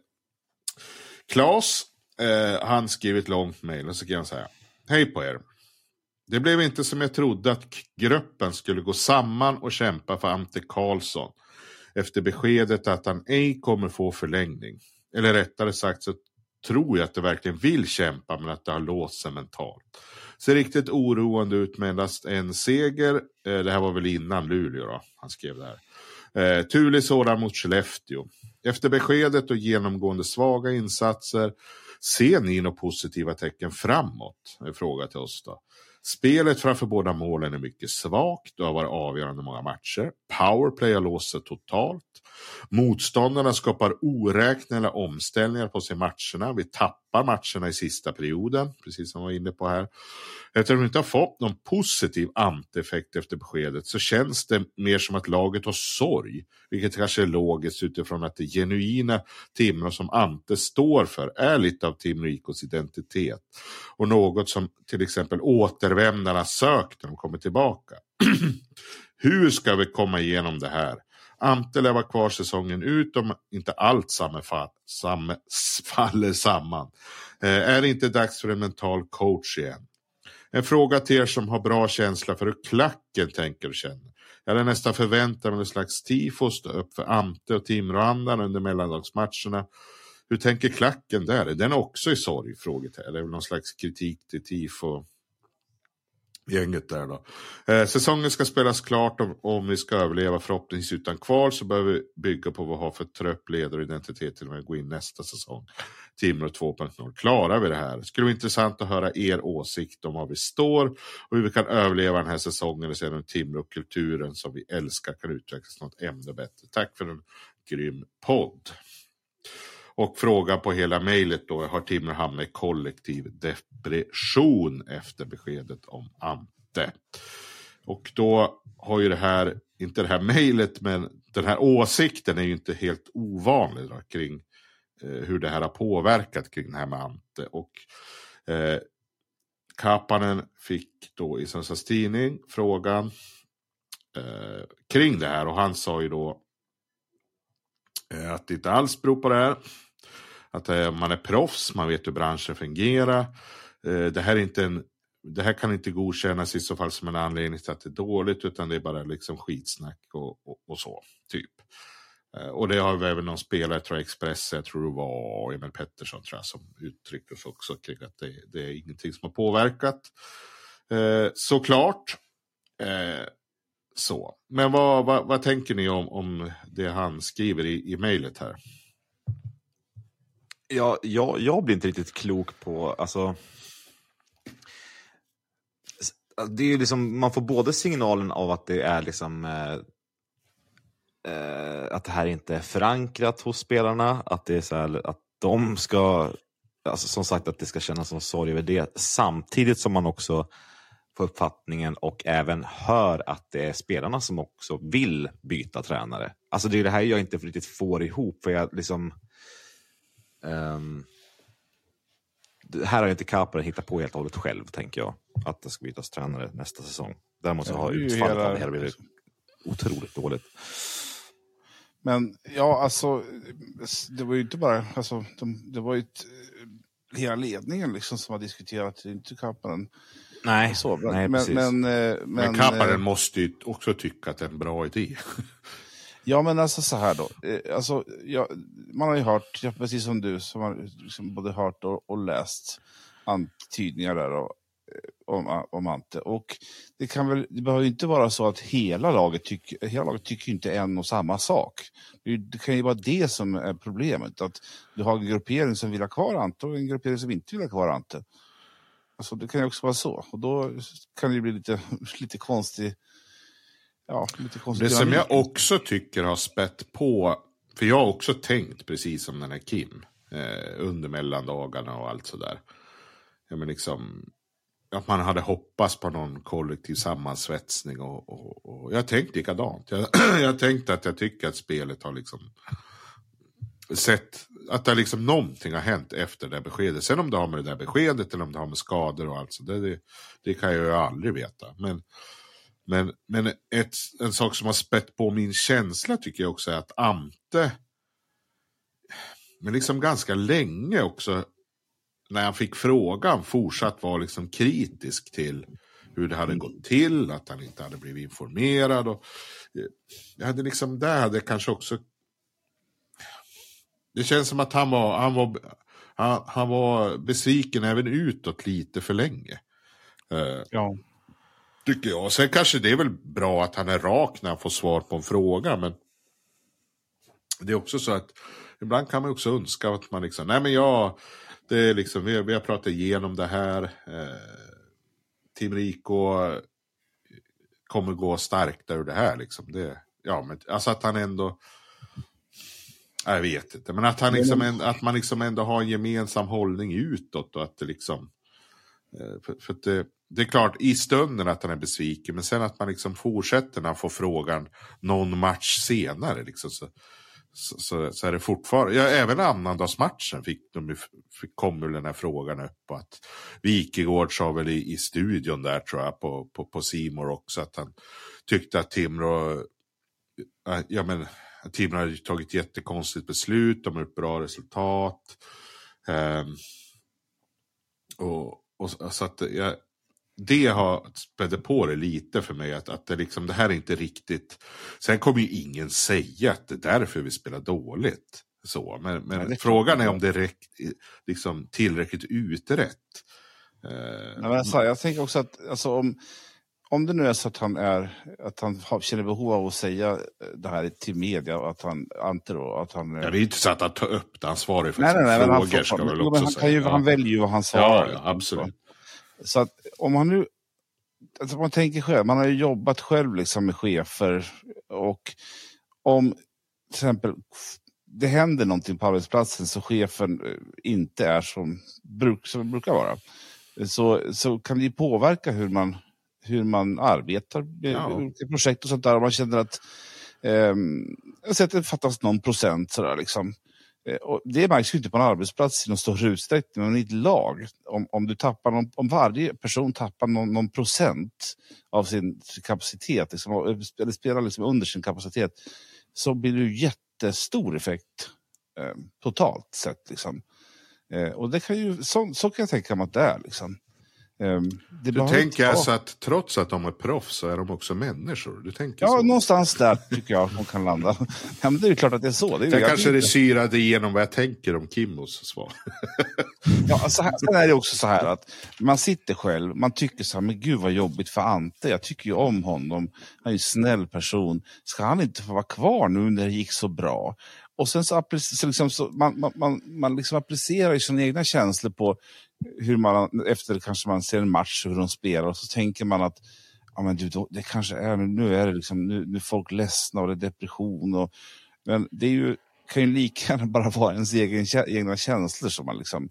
Claes. Han skrev ett långt mejl och så kan han säga: hej på er. Det blev inte som jag trodde att gruppen skulle gå samman och kämpa för Ante Karlsson efter beskedet att han ej kommer få förlängning. Eller rättare sagt så tror jag att det verkligen vill kämpa, men att det har låst sig mentalt. Ser riktigt oroande ut med endast en seger. Det här var väl innan Luleå då, han skrev det här. Turlig sådan mot Skellefteå. Efter beskedet och genomgående svaga insatser, ser ni några positiva tecken framåt? En fråga till oss då. Spelet framför båda målen är mycket svagt och har varit avgörande många matcher. Powerplay har låst sig totalt. Motståndarna skapar oräkneliga omställningar på sig matcherna. Vi tappar matcherna i sista perioden, precis som jag var inne på här. Eftersom vi inte har fått någon positiv antieffekt efter beskedet, så känns det mer som att laget har sorg. Vilket kanske är logiskt utifrån att det genuina Timrå som Ante står för är lite av Timrå IKs identitet. Och något som till exempel återvändarna sökt när de kommer tillbaka. Hur ska vi komma igenom det här? Ante lever kvar säsongen ut om inte allt faller samman. Är det inte dags för en mental coach igen? En fråga till er som har bra känsla för hur klacken tänker och känner. Jag hade nästan förväntat mig en slags tifo stå upp för Ante och Timrå-andan under mellandagsmatcherna. Hur tänker klacken där? Är den också i sorg? Fråget här. Det är väl någon slags kritik till tifo gänget där då. Säsongen ska spelas klart om vi ska överleva förhoppningsvis utan kval, så behöver vi bygga på vad vi har för trupp, ledare och identitet till att gå in nästa säsong. Timrå 2.0. Klarar vi det här? Det skulle vara intressant att höra er åsikt om var vi står och hur vi kan överleva den här säsongen och sedan Timrå-kulturen som vi älskar kan utvecklas något ännu bättre. Tack för en grym podd. Och fråga på hela mejlet då: har Timrå hamnat i kollektiv depression efter beskedet om Ante? Och då har ju det här, inte det här mejlet, men den här åsikten är ju inte helt ovanlig då, kring hur det här har påverkat kring det här med Ante. Och Kapanen fick då i Sundsvalls Tidning frågan kring det här, och han sa ju då att det inte alls beror på det här. Att man är proffs, man vet hur branschen fungerar. Det här kan inte godkännas i så fall som en anledning till att det är dåligt, utan det är bara liksom skitsnack och så, typ. Och det har vi även någon spelare, tror jag, Express, jag tror det var Emil Pettersson, tror jag, som uttryckte sig också kring att det är ingenting som har påverkat. Såklart. Så. Men vad tänker ni om det han skriver i mejlet här? Ja, jag blir inte riktigt klok på, alltså, det är ju liksom, man får både signalen av att det är liksom att det här inte är förankrat hos spelarna, att det är så här, att de ska alltså, som sagt att det ska kännas som sorg över det. Samtidigt som man också får uppfattningen och även hör att det är spelarna som också vill byta tränare. Alltså det är det här jag inte riktigt får ihop. För jag liksom... det här har inte Kapanen hittat på helt och hållet själv, tänker jag. Att det ska bytas tränare nästa säsong. Däremot så har utfallet av det här blivit otroligt dåligt. Men ja, alltså det var ju inte bara, alltså det var ju hela ledningen liksom som har diskuterat, det är inte Kapanen. Nej, så, nej precis. Men Kapanen måste ju också tycka att det är en bra idé. Ja, men alltså så här då. Alltså, man har ju hört, precis som du, som har liksom både hört och läst antydningar där och, om Ante. Och det behöver ju inte vara så att hela laget tycker inte en och samma sak. Det kan ju vara det som är problemet. Att du har en gruppering som vill ha kvar Ante och en gruppering som inte vill ha kvar Ante. Alltså det kan ju också vara så. Och då kan det ju bli lite konstigt. Ja, lite konstigt. Det som jag också tycker har spett på, för jag har också tänkt precis som den här Kim under mellandagarna och allt sådär. Ja, men liksom att man hade hoppats på någon kollektiv sammansvetsning och jag tänkte likadant. Jag tänkte att jag tycker att spelet har liksom sett att det liksom någonting har hänt efter det beskedet. Sen om det har med det där beskedet eller om det har med skador och allt så det kan jag ju aldrig veta. Men en sak som har spett på min känsla tycker jag också är att Ante, men liksom ganska länge också, när han fick frågan, fortsatt var liksom kritisk till hur det hade gått till, att han inte hade blivit informerad. Och jag hade liksom, där hade kanske också, det känns som att han var besviken även utåt lite för länge. Ja. Tycker jag. Sen kanske det är väl bra att han är rak när han får svar på en fråga, men det är också så att ibland kan man också önska att man liksom, nej men det är liksom, vi har pratat igenom det här, Team Rico kommer gå starkt ur det här liksom. Det, ja, men alltså att han ändå, jag vet inte, men att han liksom, att man liksom ändå har en gemensam hållning utåt och att det liksom, för att det är klart i stunden att han är besviken, men sen att man liksom fortsätter när han får frågan någon match senare liksom, så är det fortfarande, ja, även annandagsmatchen kom ju den här frågan upp, och att Wikegård sa väl i studion där tror jag på C More också att han tyckte att Timrå hade tagit jättekonstigt beslut, de har ett bra resultat och så att det har spädde på det lite för mig att det liksom, det här är inte riktigt. Sen kommer ju ingen säga att det är därför vi spelar dåligt så, men frågan är om det är liksom tillräckligt utrett. Jag tänker också att alltså, om det nu är så att han känner behov av att säga det här till media och att han antar att han... Ja, det är inte så att han tar upp det, han svarar för frågor ska väl också säga. Han väljer ju vad han svarar. Ja, absolut. Så att om man nu, alltså man tänker själv, man har ju jobbat själv liksom med chefer, och om till exempel det händer någonting på arbetsplatsen så chefen inte är som brukar vara, så kan det ju påverka hur man arbetar med projekt och sånt där. Om man känner att att det fattas någon procent sådär liksom. Och det märks ju inte på en arbetsplats i någon större utsträckning, men i ett lag, om du tappar om varje person tappar någon procent av sin kapacitet liksom, eller spelar liksom under sin kapacitet, så blir det ju jättestor effekt totalt sett liksom. Och det kan ju så kan jag tänka mig att det är liksom. Du tänker alltså att trots att de är proffs så är de också människor? Du tänker ja, så. Någonstans där tycker jag de kan landa. Ja, men det är ju klart att det är så. Det kanske det syrade igenom vad jag tänker om Kimmos svar. Ja, sen är det också så här att man sitter själv, man tycker så här, men gud vad jobbigt för Ante. Jag tycker ju om honom. Han är ju en snäll person. Ska han inte få vara kvar nu när det gick så bra? Och sen så man liksom applicerar sina egna känslor på hur man, efter kanske man ser en match hur de spelar, och så tänker man att ja, men det kanske är nu är det liksom, nu är folk ledsna och det är depression men det är ju kan ju lika gärna bara vara ens egna känslor som man liksom...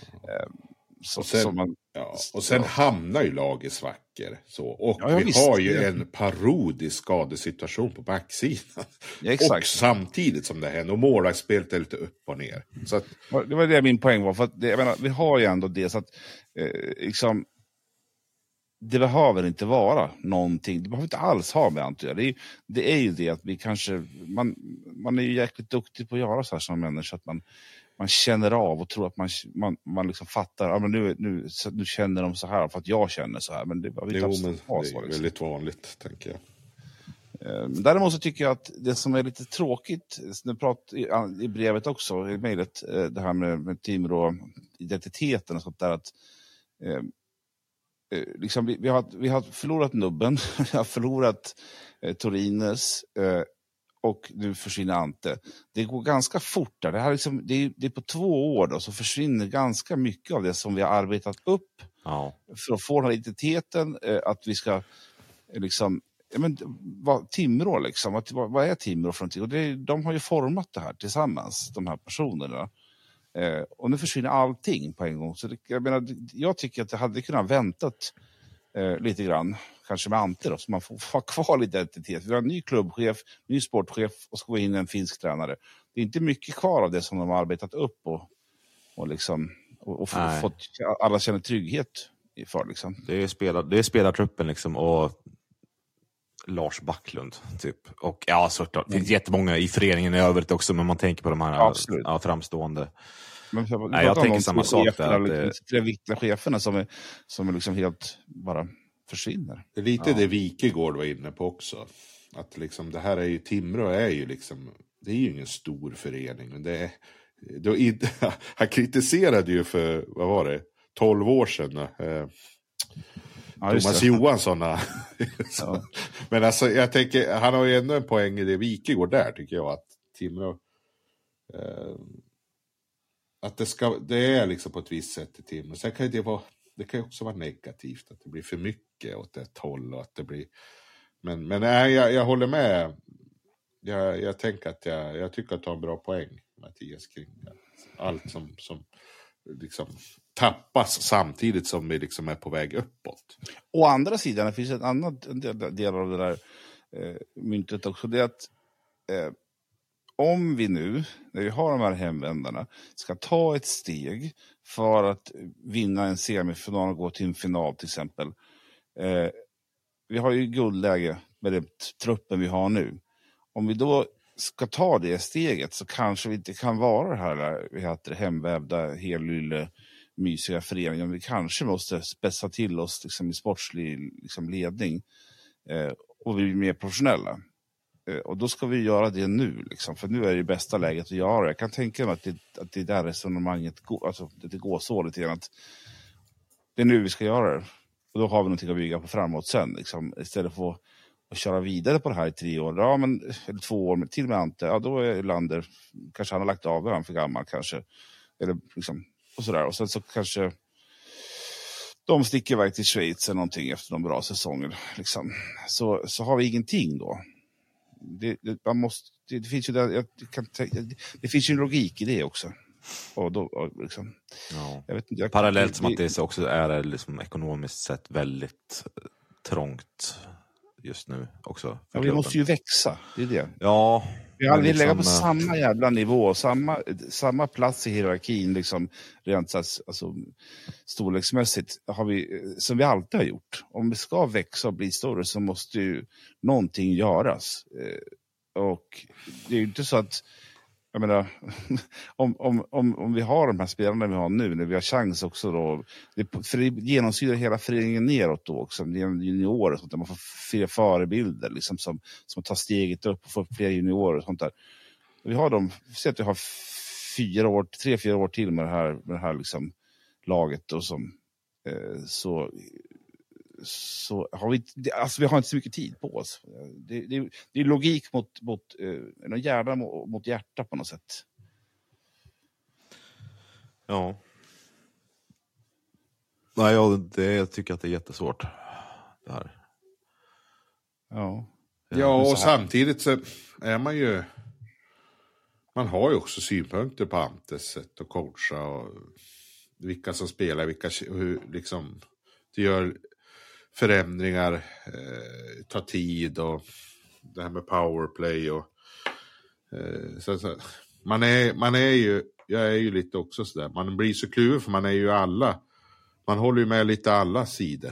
och sen hamnar ju lag i svackor. Och vi har ju en parodisk skadesituation på backsidan. Ja, exakt. Och samtidigt som det händer. Och målvaktsspelet är lite upp och ner. Så att, det var det min poäng var. För att jag menar, vi har ju ändå det så att liksom, det behöver inte vara någonting. Det behöver inte alls ha med antyda. Det är ju det att vi kanske... Man är ju jäkligt duktig på att göra så här som människa. Att man känner av och tror att man liksom fattar. Men nu känner de så här för att jag känner så här. Men det är väldigt vanligt, tänker jag. Däremot så tycker jag att det som är lite tråkigt, nu pratar i brevet också, i mejlet, det här med Timrå-identiteten och sånt där, att liksom vi har förlorat Nubben, vi har förlorat Torines, och nu försvinner Ante. Det går ganska fort där. Det här liksom, det är på 2 år då, så försvinner ganska mycket av det som vi har arbetat upp för att få den här identiteten, att vi ska liksom, Timrå liksom, vad är Timrå för någonting? Och de har ju format det här tillsammans, de här personerna. Och nu försvinner allting på en gång. Så jag tycker att det hade kunnat väntat lite grann, kanske med Ante då, så man får ha kvar lite identitet. Vi har en ny klubbchef, ny sportchef och ska gå in en finsk tränare. Det är inte mycket kvar av det som de har arbetat upp och liksom och fått alla känner trygghet för liksom. Det är spelartruppen liksom, och Lars Backlund typ. Och såklart, det finns jättemånga i föreningen i övrigt också, men man tänker på de här framstående. Men jag tänker samma sak där. Tre viktiga cheferna som är liksom helt bara försvinner. Det är lite det Wikegård var inne på också. Att liksom, det här är ju, Timrå är ju liksom, det är ju ingen stor förening. Men det är, han kritiserade ju för, vad var det, 12 år sedan. Thomas Johansson. Men alltså, jag tänker, han har ju ändå en poäng i det Wikegård där, tycker jag, att Timrå... att det är liksom på ett visst sätt i Timrå. Sen kan det kan ju också vara negativt att det blir för mycket åt ett håll och att det blir... Men jag håller med. Jag tänker att jag tycker att du har en bra poäng, Mattias, kring allt som liksom tappas samtidigt som vi liksom är på väg uppåt. Å andra sidan, det finns en annan del av det där myntet också. Det är att om vi nu, när vi har de här hemvändarna, ska ta ett steg för att vinna en semifinal och gå till en final till exempel. Vi har ju guldläge med den truppen vi har nu. Om vi då ska ta det steget så kanske vi inte kan vara det här vi heter hemvävda, helylle, mysiga föreningen. Vi kanske måste spetsa till oss liksom, i sportslig liksom, ledning och bli mer professionella. Och då ska vi göra det nu, liksom, för nu är det bästa läget att göra. Jag kan tänka mig att det där resonemanget går, alltså, det går så lite grann att det är nu vi ska göra det. Och då har vi någonting att bygga på framåt sen. Liksom, istället för att köra vidare på det här i 3 år. Ja, men, eller 2 år till med Ante. Ja, då är Lander, kanske han har lagt av, han för gammal kanske. Eller liksom, och sådär. Och sen så kanske de sticker iväg till Schweiz eller någonting efter de bra säsonger. Liksom. Så har vi ingenting då. Det finns ju det finns ju en logik i det också. Och då liksom, jag vet inte, parallellt som att det också är liksom ekonomiskt sett väldigt trångt just nu också. Ja, vi måste ju växa, det är det. Ja. Vi har aldrig legat på samma jävla nivå, samma plats i hierarkin liksom, rent alltså, storleksmässigt har vi, som vi alltid har gjort. Om vi ska växa och bli större så måste ju någonting göras. Och det är ju inte så att, jag menar, om vi har de här spelarna vi har nu, när vi har chans också då, för det genomsyrar hela föreningen neråt då också, det är juniorer, sånt där, man får fler förebilder liksom, som tar steget upp och får fler juniorer och sånt där. Vi har dem, så att vi har 3-4 år till med det här liksom, laget och som så har vi har inte så mycket tid på oss. Det är logik mot hjärna mot hjärta på något sätt. Ja. Nej, jag tycker att det är jättesvårt det här. Ja. Ja, och samtidigt så är man ju man har ju också synpunkter på Antes sätt att coacha och vilka som spelar, hur liksom det gör förändringar, tar tid och det här med powerplay och så man är ju, jag är ju lite också sådär, man blir så kluven för man är ju alla, man håller ju med lite alla sidor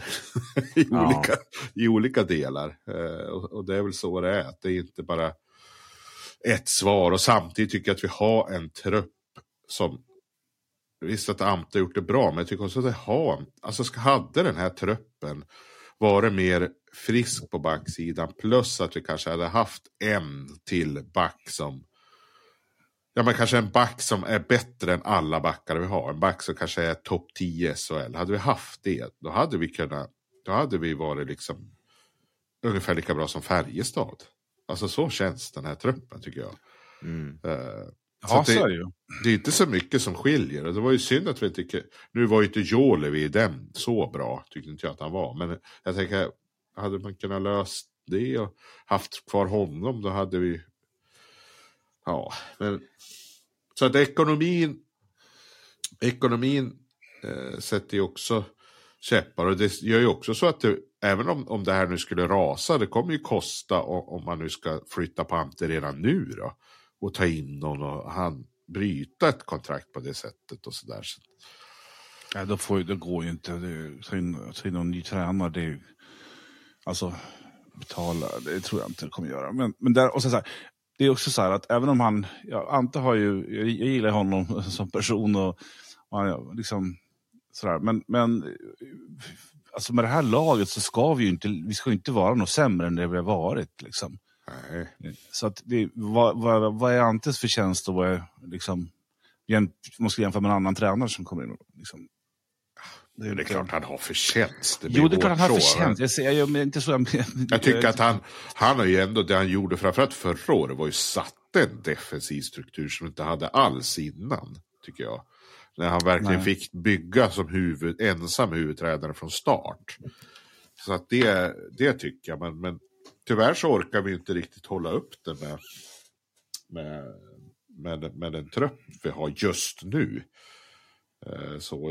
i olika delar och det är väl så det är, att det är inte bara ett svar, och samtidigt tycker jag att vi har en trupp som, visst att Ante gjort det bra, men jag tycker också att hade den här truppen varit mer frisk på backsidan, plus att vi kanske hade haft en till back som, ja men kanske en back som är bättre än alla backar vi har, en back som kanske är topp 10 SHL, hade vi haft det, då hade vi varit liksom ungefär lika bra som Färjestad. Alltså så känns den här truppen tycker jag. Så det är inte så mycket som skiljer. Och det var ju synd att vi inte... Nu var ju inte Jolevi den så bra, tyckte inte jag att han var. Men jag tänker, hade man kunnat lösa det och haft kvar honom, då hade vi... Ja, men... Så att ekonomin sätter ju också käppar. Och det gör ju också så att det, även om det här nu skulle rasa, det kommer ju kosta om man nu ska flytta på Ante redan nu då. Och ta in någon och han bryta ett kontrakt på det sättet och sådär. Ja, det går ju inte. Ta in någon ny tränare, det är ju, alltså betala, det tror jag inte kommer göra. Men där, och så här, det är också så här att även om han, Ante har ju, jag gillar honom som person och han, liksom sådär, men alltså med det här laget så ska vi ska ju inte vara något sämre än det vi har varit liksom. Nej. Så att vad är Antes förtjänst och vad är liksom, måste jämföra med en annan tränare som kommer in liksom. Det är klart han har förtjänst. Det är klart han har förtjänst. Jag tycker att han har ju ändå, det han gjorde framförallt förra året var ju satt en defensiv struktur som inte hade alls innan, tycker jag. När han verkligen fick bygga som ensam huvudtränare från start. Så att det tycker jag. Men tyvärr så orkar vi inte riktigt hålla upp det med den trupp vi har just nu. Så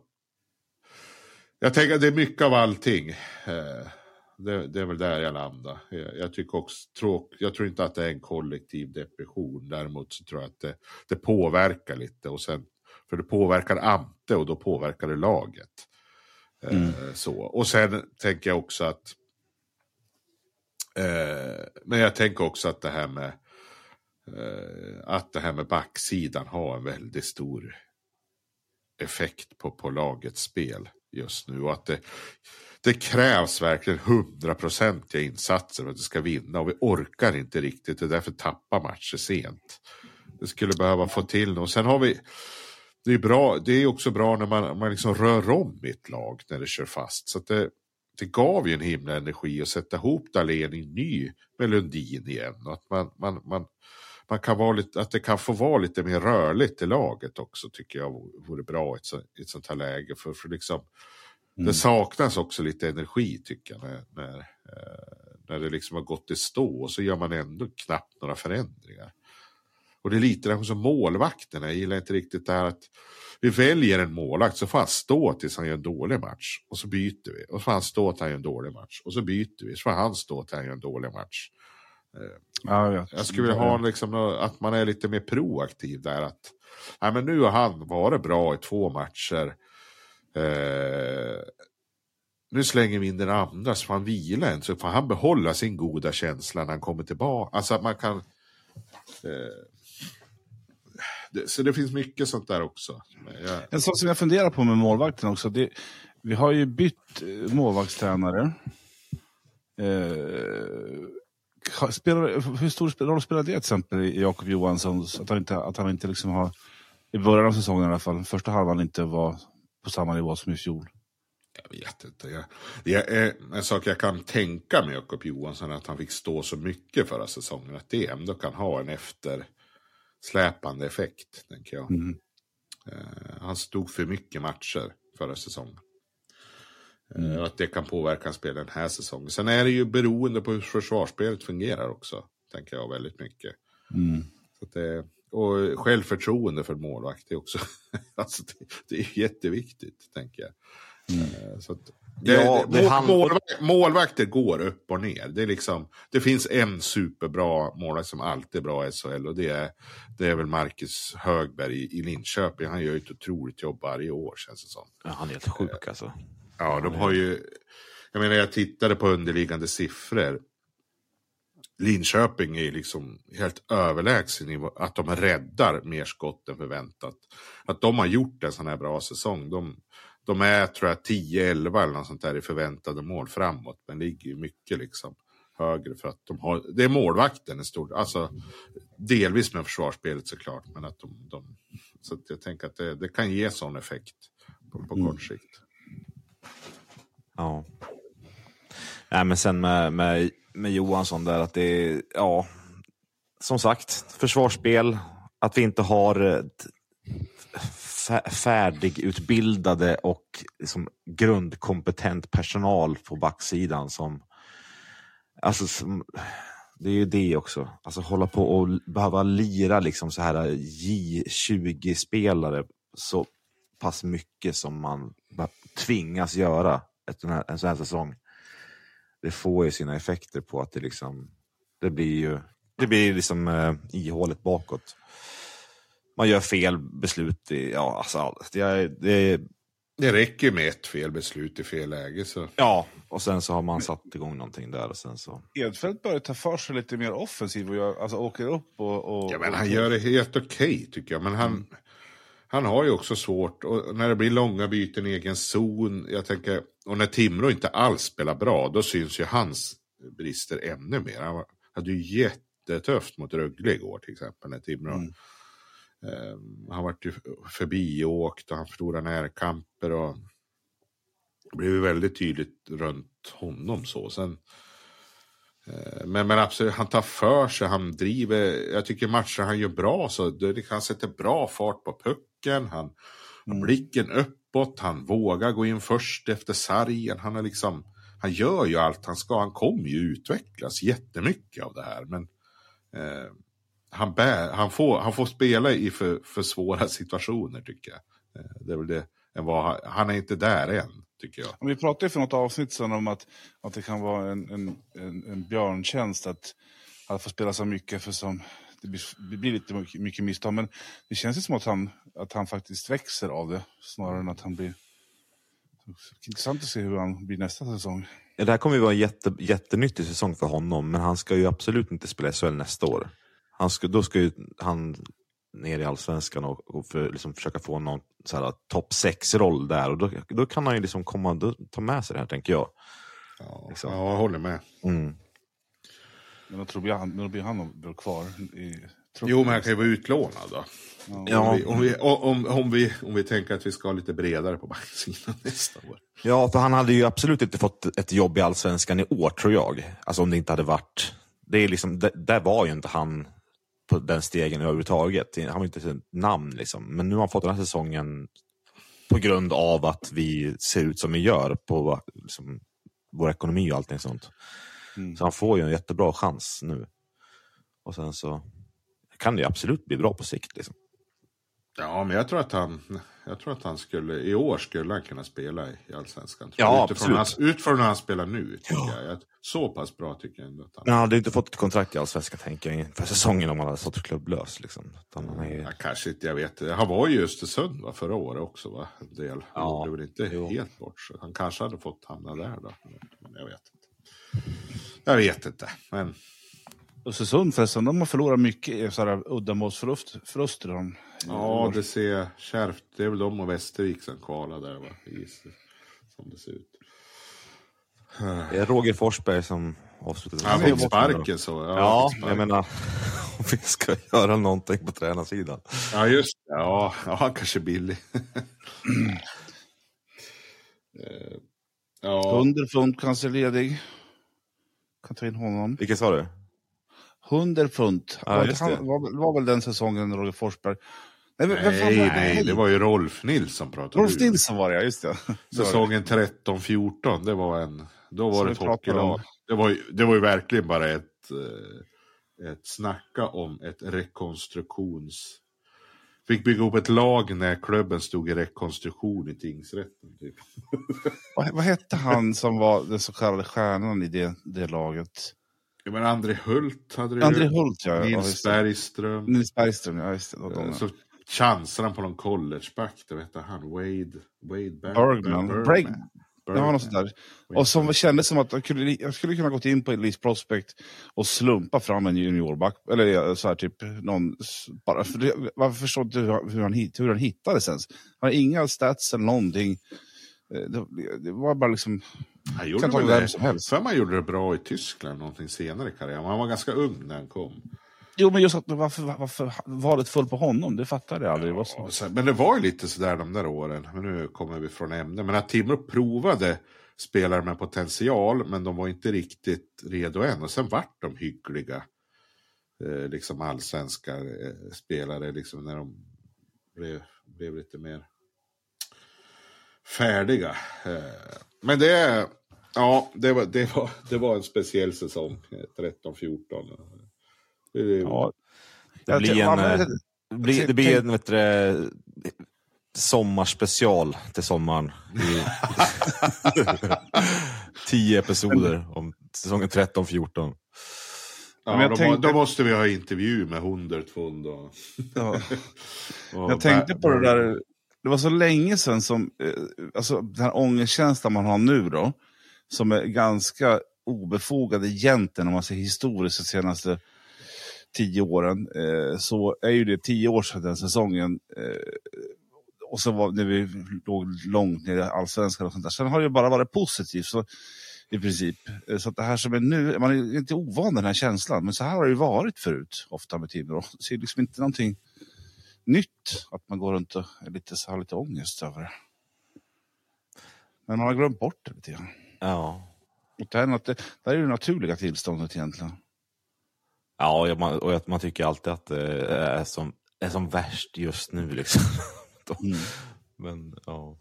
jag tänker att det är mycket av allting. Det är väl där jag landar. Jag tycker också, jag tror inte att det är en kollektiv depression. Däremot så tror jag att det påverkar lite. Och sen, för det påverkar Ante och då påverkar det laget. Så. Och sen tänker jag också att men jag tänker också att det här med backsidan har en väldigt stor effekt på lagets spel just nu, och att det krävs verkligen 100% insatser för att det ska vinna, och vi orkar inte riktigt, det är därför tappar matcher sent. Det skulle behöva få till och sen har vi, det är också bra när man liksom rör om ett lag när det kör fast, så att det gav ju en himla energi att sätta ihop Dahlén i ny med Lundin igen, och att man kan vara lite, att det kan få vara lite mer rörligt i laget också, tycker jag vore bra i ett sånt här läge, för liksom det saknas också lite energi, tycker jag, när det liksom har gått i stå, och så gör man ändå knappt några förändringar. Och det är lite där som målvakterna, jag gillar inte riktigt det här att vi väljer en målvakt, så får han stå tills han gör en dålig match, och så byter vi, och så får han stå till han gör en dålig match, och så byter vi, så får han stå till han gör en dålig match. Jag skulle vilja ha liksom, att man är lite mer proaktiv där, att men nu har han varit bra i 2 matcher, nu slänger vi in den andra, så får han vila en, så får han behålla sin goda känsla när han kommer tillbaka, alltså att man kan så det finns mycket sånt där också. En sak som jag funderar på med målvakten också, vi har ju bytt målvaktstränare. Hur stor roll spelar det till exempel i Jakob Johansson, att han inte liksom har, i början av säsongen i alla fall, första halvan inte var på samma nivå som i fjol? Jag vet inte. En sak jag kan tänka med Jakob Johansson, att han fick stå så mycket förra säsongen, att det ändå kan ha en eftersläpande effekt, tänker jag. Han stod för mycket matcher förra säsongen. Att det kan påverka spel den här säsongen. Sen är det ju beroende på hur försvarsspelet fungerar också, tänker jag väldigt mycket. Så att och självförtroende för målvakt är också alltså det är jätteviktigt, tänker jag. Så att målvakter går upp och ner. Det är liksom, det finns en superbra målvakt som alltid är bra i SHL, och det är väl Marcus Högberg i Linköping. Han gör ju ett otroligt jobb varje år, känns det som. Ja, han är helt sjuk alltså. Ja, de har ju, jag menar, jag tittade på underliggande siffror. Linköping är liksom helt överlägsen i att de räddar mer skott än förväntat. Att de har gjort en sån här bra säsong. De är, tror jag, 10-11 eller något sånt där i förväntade mål framåt. Men ligger ju mycket liksom högre för att det är målvakten en stor, alltså delvis med försvarsspelet såklart, men att så att jag tänker att det kan ge sån effekt på kort sikt. Ja. Nej, men sen med Johansson där, att det är, ja, som sagt, försvarsspel, att vi inte har färdigutbildade och liksom grundkompetent personal på backsidan som det är ju det också. Alltså hålla på och behöva lira liksom så här J20-spelare så pass mycket som man tvingas göra en sån här säsong. Det får ju sina effekter på att det blir ihåligt bakåt. Man gör fel beslut det räcker med ett fel beslut i fel läge så. Ja, och sen så har man satt igång någonting där och sen så. Edfeldt börjar ta för sig lite mer offensiv och åker upp och ja, men han gör det helt okej, tycker jag, men han har ju också svårt, och när det blir långa byten i egen zon, jag tänker, och när Timrå inte alls spelar bra, då syns ju hans brister ännu mer. Han hade ju jättetufft mot Rögle igår till exempel, när Timrå han var ju förbiåkt och han förlorade närkamper, och det blev ju väldigt tydligt runt honom så. Sen men absolut, han tar för sig, han driver, jag tycker matcher han gör bra, så han sätter bra fart på pucken, han har blicken uppåt, han vågar gå in först efter sargen, han gör ju allt han ska, han kommer ju utvecklas jättemycket av det här, men han får spela i för svåra situationer, tycker jag. Det är väl det, han är inte där än, tycker jag. Vi pratade för något avsnitt sen om att det kan vara en björntjänst att få spela så mycket, för som det blir lite mycket misstag, men det känns ju som att han faktiskt växer av det, snarare än att han blir. Intressant att se hur han blir nästa säsong. Ja, det här kommer ju vara en jättenyttig säsong för honom, men han ska ju absolut inte spela SHL nästa år. Då ska ju han ner i Allsvenskan och försöka få någon så här topp 6-roll där, och då kan han ju ta med sig det här, tänker jag. Ja, jag håller med. Men då blir han kvar i Jo, men han kan ju vara utlånad då. Ja. Om vi tänker att vi ska ha lite bredare på backsidan nästa år. Ja, för han hade ju absolut inte fått ett jobb i Allsvenskan i år, tror jag. Alltså om det inte hade varit. Det är liksom, där var ju inte han på den stegen överhuvudtaget. Han var inte ett namn liksom. Men nu har han fått den här säsongen på grund av att vi ser ut som vi gör på liksom, vår ekonomi och allting sånt. Så han får ju en jättebra chans nu. Och sen så kan det ju absolut bli bra på sikt liksom. Ja, men jag tror att han i år skulle kunna spela i Allsvenskan. Ja, utifrån när han spelar nu, tycker jag. Så pass bra tycker jag ändå. Han hade inte fått ett kontrakt i Allsvenskan, tänker jag, för säsongen om han hade stått klubblös liksom. Kanske inte, jag vet. Han var ju i Östersund förra året också, va? En del. Ja, det blev inte helt bort. Så han kanske hade fått hamna där då. Men jag vet inte. Men Östersund förresten, de har förlorat mycket uddamålsförluster. Ja, det ser kärvt. Det är väl de och Västervik som kvalar där, va? Som det ser ut. Det är Roger Forsberg som avslutade. Han fick sparken så. Ja, jag menar, om vi ska göra någonting på tränarsidan. Ja, just det. Ja, han kanske är billig. 100 pund kanske ledig. Kan ta in honom. Vilket sa du? 100 pund. Ja, var väl den säsongen Roger Forsberg. Nej, det var ju Rolf Nilsson pratade. Rolf Nilsson var det, just det. Säsongen 13-14, då var det ett hockeylag. Det var ju verkligen bara ett snacka om ett fick bygga upp ett lag när klubben stod i rekonstruktion i tingsrätten. Typ. Vad hette han som var den så kallade stjärnan i det laget? Ja, men André Hult hade det. André Hult, ja. Nils Bergström. Ja, just det. Så chansade han på någon collegeback, det vet han. Wade Bergman. Det var något sånt där. Och som kändes som att jag skulle kunna gått in på Elite Prospect och slumpa fram en juniorback. Eller så här typ någon... Bara, varför förstår inte hur han hittades ens? Han har inga stats eller någonting. Det var bara liksom... Han gjorde det som helst. För man gjorde det bra i Tyskland någonting senare i karriären. Han var ganska ung när han kom. Jo, men just att varför valet föll på honom, det fattade jag aldrig. Men det var ju lite sådär de där åren. Men nu kommer vi från ämne. Men att Timrå provade spelare med potential, men de var inte riktigt redo än. Och sen vart de hyggliga liksom allsvenska spelare liksom, när de blev lite mer färdiga. Men det var en speciell säsong, 13-14. Ja, det blir en sommarspecial till sommaren. 10 episoder om säsongen 13-14. Ja, då måste vi ha intervju med Hundertfund. Jag tänkte på det där. Det var så länge sedan som alltså den här ångestkänslan man har nu då, som är ganska obefogad egentligen om man ser historiskt de senaste 10 åren, så är ju det 10 år sedan den säsongen, och så var när vi låg långt ner i allsvenskan och sånt där. Sen har det ju bara varit positivt så, i princip. Så att det här som är nu, man är inte ovan den här känslan, men så här har det ju varit förut ofta med Timrå. Så det är liksom inte någonting nytt att man går runt och har lite ångest över det. Men man har glömt bort det lite grann. Ja. Och det är ju det naturliga tillståndet egentligen. Ja, och man tycker alltid att det är som värst just nu liksom. Men ja.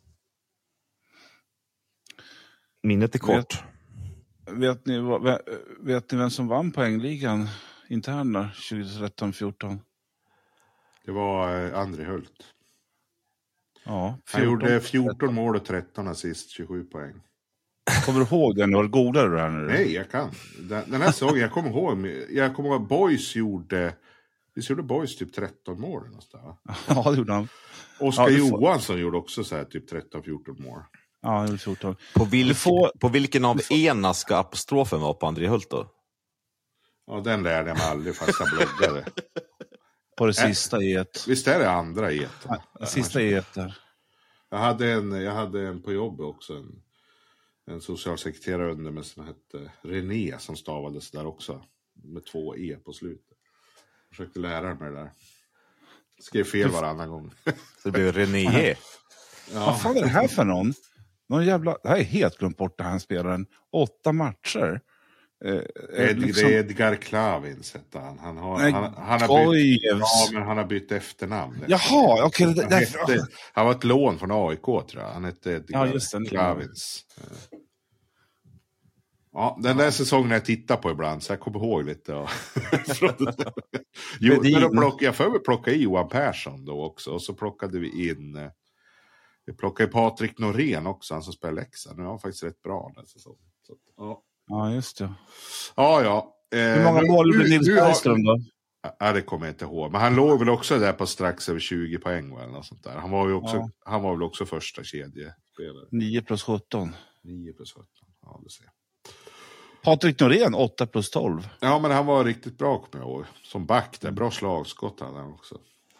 Minnet är kort. Vet ni vem som vann poängligan interna 2013-14? Det var André Hult. Ja, 14. Han gjorde 14 mål och 13 assist, 27 poäng. Kommer du ihåg den? Eller googlar du här nu? Nej, jag kan. Den här såg jag kommer ihåg att Boys gjorde Boys typ 13 mål någonstans. Ja, det gjorde han. Oskar Johansson gjorde också så här typ 13-14 mål. Ja, han gjorde 14. På vilken av ena ska apostrofen vara på André Hult då? Ja, den lärde jag mig aldrig fast jag bloggade. På det sista E1. Visst är det andra E1? Ja, sista E1 där. Jag hade en på jobbet också, en socialsekreterare under mig som hette René, som stavades där också med 2 E på slutet. Jag försökte lära mig det där. Skrev fel varannan gång. Så det blev René. Ja. Vad fan är det här för någon? Det här är helt glömt bort den här spelaren. 8 matcher. Det är Edgar Klavins hette han. Han har bytt efternamn. Jaha, okej. Han var ett lån från AIK, tror jag. Han hette Edgar Klavins. Ja, den där säsongen jag tittar på ibland, så jag kommer ihåg lite. Jag plockade i Johan Persson då också. Och så plockade vi plockade Patrik Norén också, han som spelar Leksand. Nu var han faktiskt rätt bra den säsongen. Så, ja, just det. Ja. Hur många mål blev Nils Bergström då? Ja, det kommer jag inte ihåg. Men han låg väl också där på strax över 20 poäng eller något sånt där. Han var väl också första kedjespelare. 9+17. 9+17, ja det ser jag. Patrik Norén, 8+12. Ja, men han var riktigt bra, kommer jag ihåg. Som back där, bra slagskott hade han också.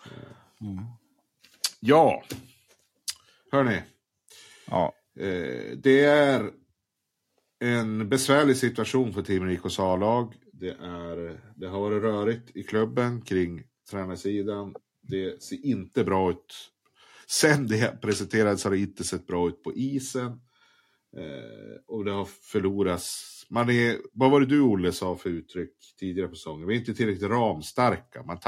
Ja, hörni. Ja. Det är en besvärlig situation för Timrå IKs A-lag. Det har varit rörigt i klubben kring tränarsidan. Det ser inte bra ut. Sen det presenterades har det inte sett bra ut på isen. Och det har förlorats. Vad var det du, Olle, sa för uttryck tidigare på säsongen? Vi är inte tillräckligt ramstarka. Man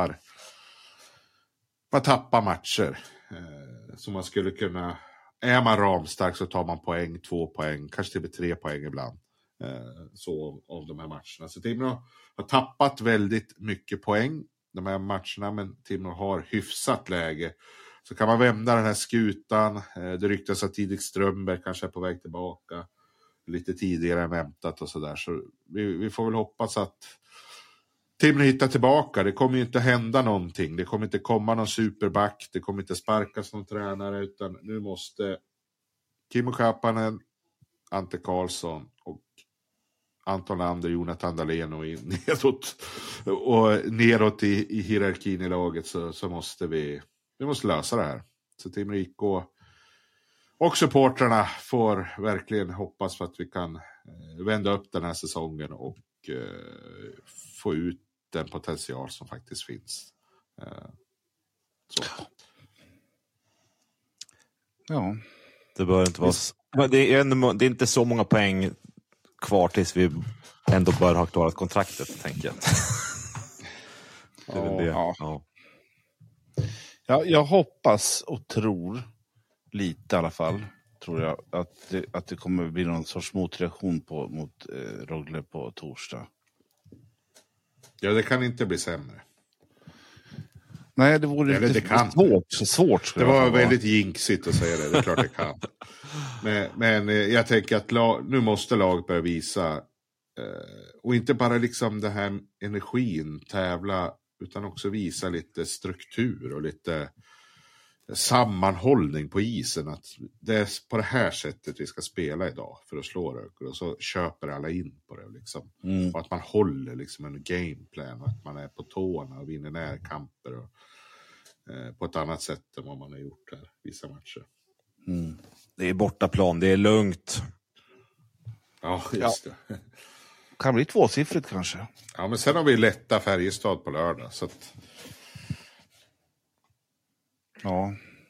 tappar matcher. Så man skulle kunna... Är man ramstark så tar man poäng, 2 poäng, kanske till 3 poäng ibland. så av de här matcherna. Så Timrå har tappat väldigt mycket poäng de här matcherna, men Timrå har hyfsat läge. Så kan man vända den här skutan. Det ryktas att Tidig Strömberg kanske är på väg tillbaka lite tidigare än väntat och sådär. Så vi får väl hoppas att Timrå hittar tillbaka. Det kommer ju inte hända någonting. Det kommer inte komma någon superback. Det kommer inte sparkas någon tränare, utan nu måste Kimmo Kapanen, Ante Karlsson och Anton Lander, Jonathan Dahlén och neråt i hierarkin i laget, så måste vi måste lösa det här. Så Timrå IK och supportrarna får verkligen hoppas för att vi kan vända upp den här säsongen och få ut den potential som faktiskt finns. Så. Ja. Det bör inte vara... Det är inte så många poäng kvar tills vi ändå bör ha klarat kontraktet, tänker jag. Det är väl det. Ja, jag hoppas och tror lite i alla fall, tror jag, att det kommer bli någon sorts motreaktion mot Rögle på torsdag. Ja, det kan inte bli sämre. Nej, det vore lite svårt. Det var väldigt jinxigt att säga det. Det är klart det kan. Men jag tänker att nu måste lag börja visa och inte bara liksom det här energin tävla, utan också visa lite struktur och lite sammanhållning på isen. Att det är på det här sättet vi ska spela idag för att slå Rögle, och så köper alla in på det liksom. Och att man håller liksom en gameplan och att man är på tårna och vinner närkamper och, på ett annat sätt än vad man har gjort här vissa matcher. Det är bortaplan, det är lugnt. Ja, just det. Kan bli tvåsiffrigt kanske. Ja, men sen har vi lätta Färjestad på lördag. Så att... Ja.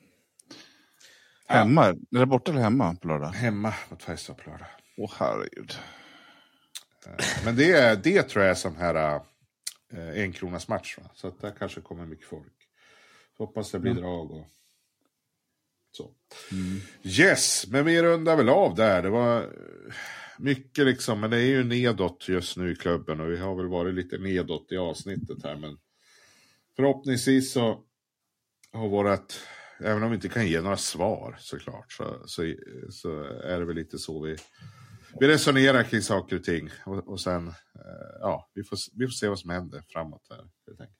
Hemma? Är det borta eller hemma på lördag? Hemma mot Färjestad på lördag. Herregud. Men det tror jag är sån här 1 kronas match. Va? Så att där kanske kommer mycket folk. Så hoppas det blir drag och så. Yes, men vi rundar väl av där. Det var mycket liksom, men det är ju nedåt just nu i klubben, och vi har väl varit lite nedåt i avsnittet här, men förhoppningsvis så har vårat, även om vi inte kan ge några svar såklart, så är det väl lite så vi resonerar kring saker och ting, och sen vi får se vad som händer framåt här, helt enkelt.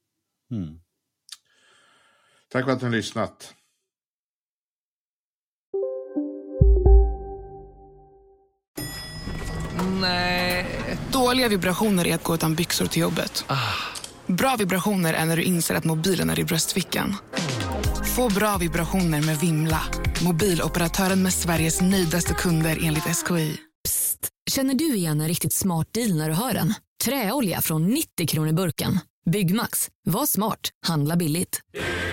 Tack för att ni har lyssnat. Nej. Dåliga vibrationer är att gå utan byxor till jobbet. Bra vibrationer är när du inser att mobilen är i bröstfickan. Få bra vibrationer med Vimla. Mobiloperatören med Sveriges nöjdaste kunder enligt SKI. Psst, känner du igen en riktigt smart deal när du hör den? Träolja från 90 kronor burken. Byggmax, var smart, handla billigt.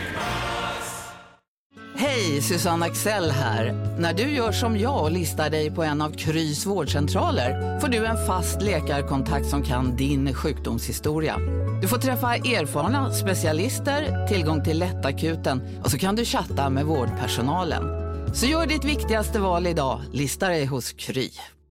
Hej, Susanne Axel här. När du gör som jag och listar dig på en av Krys vårdcentraler får du en fast läkarkontakt som kan din sjukdomshistoria. Du får träffa erfarna specialister, tillgång till lättakuten och så kan du chatta med vårdpersonalen. Så gör ditt viktigaste val idag, lista dig hos Kry.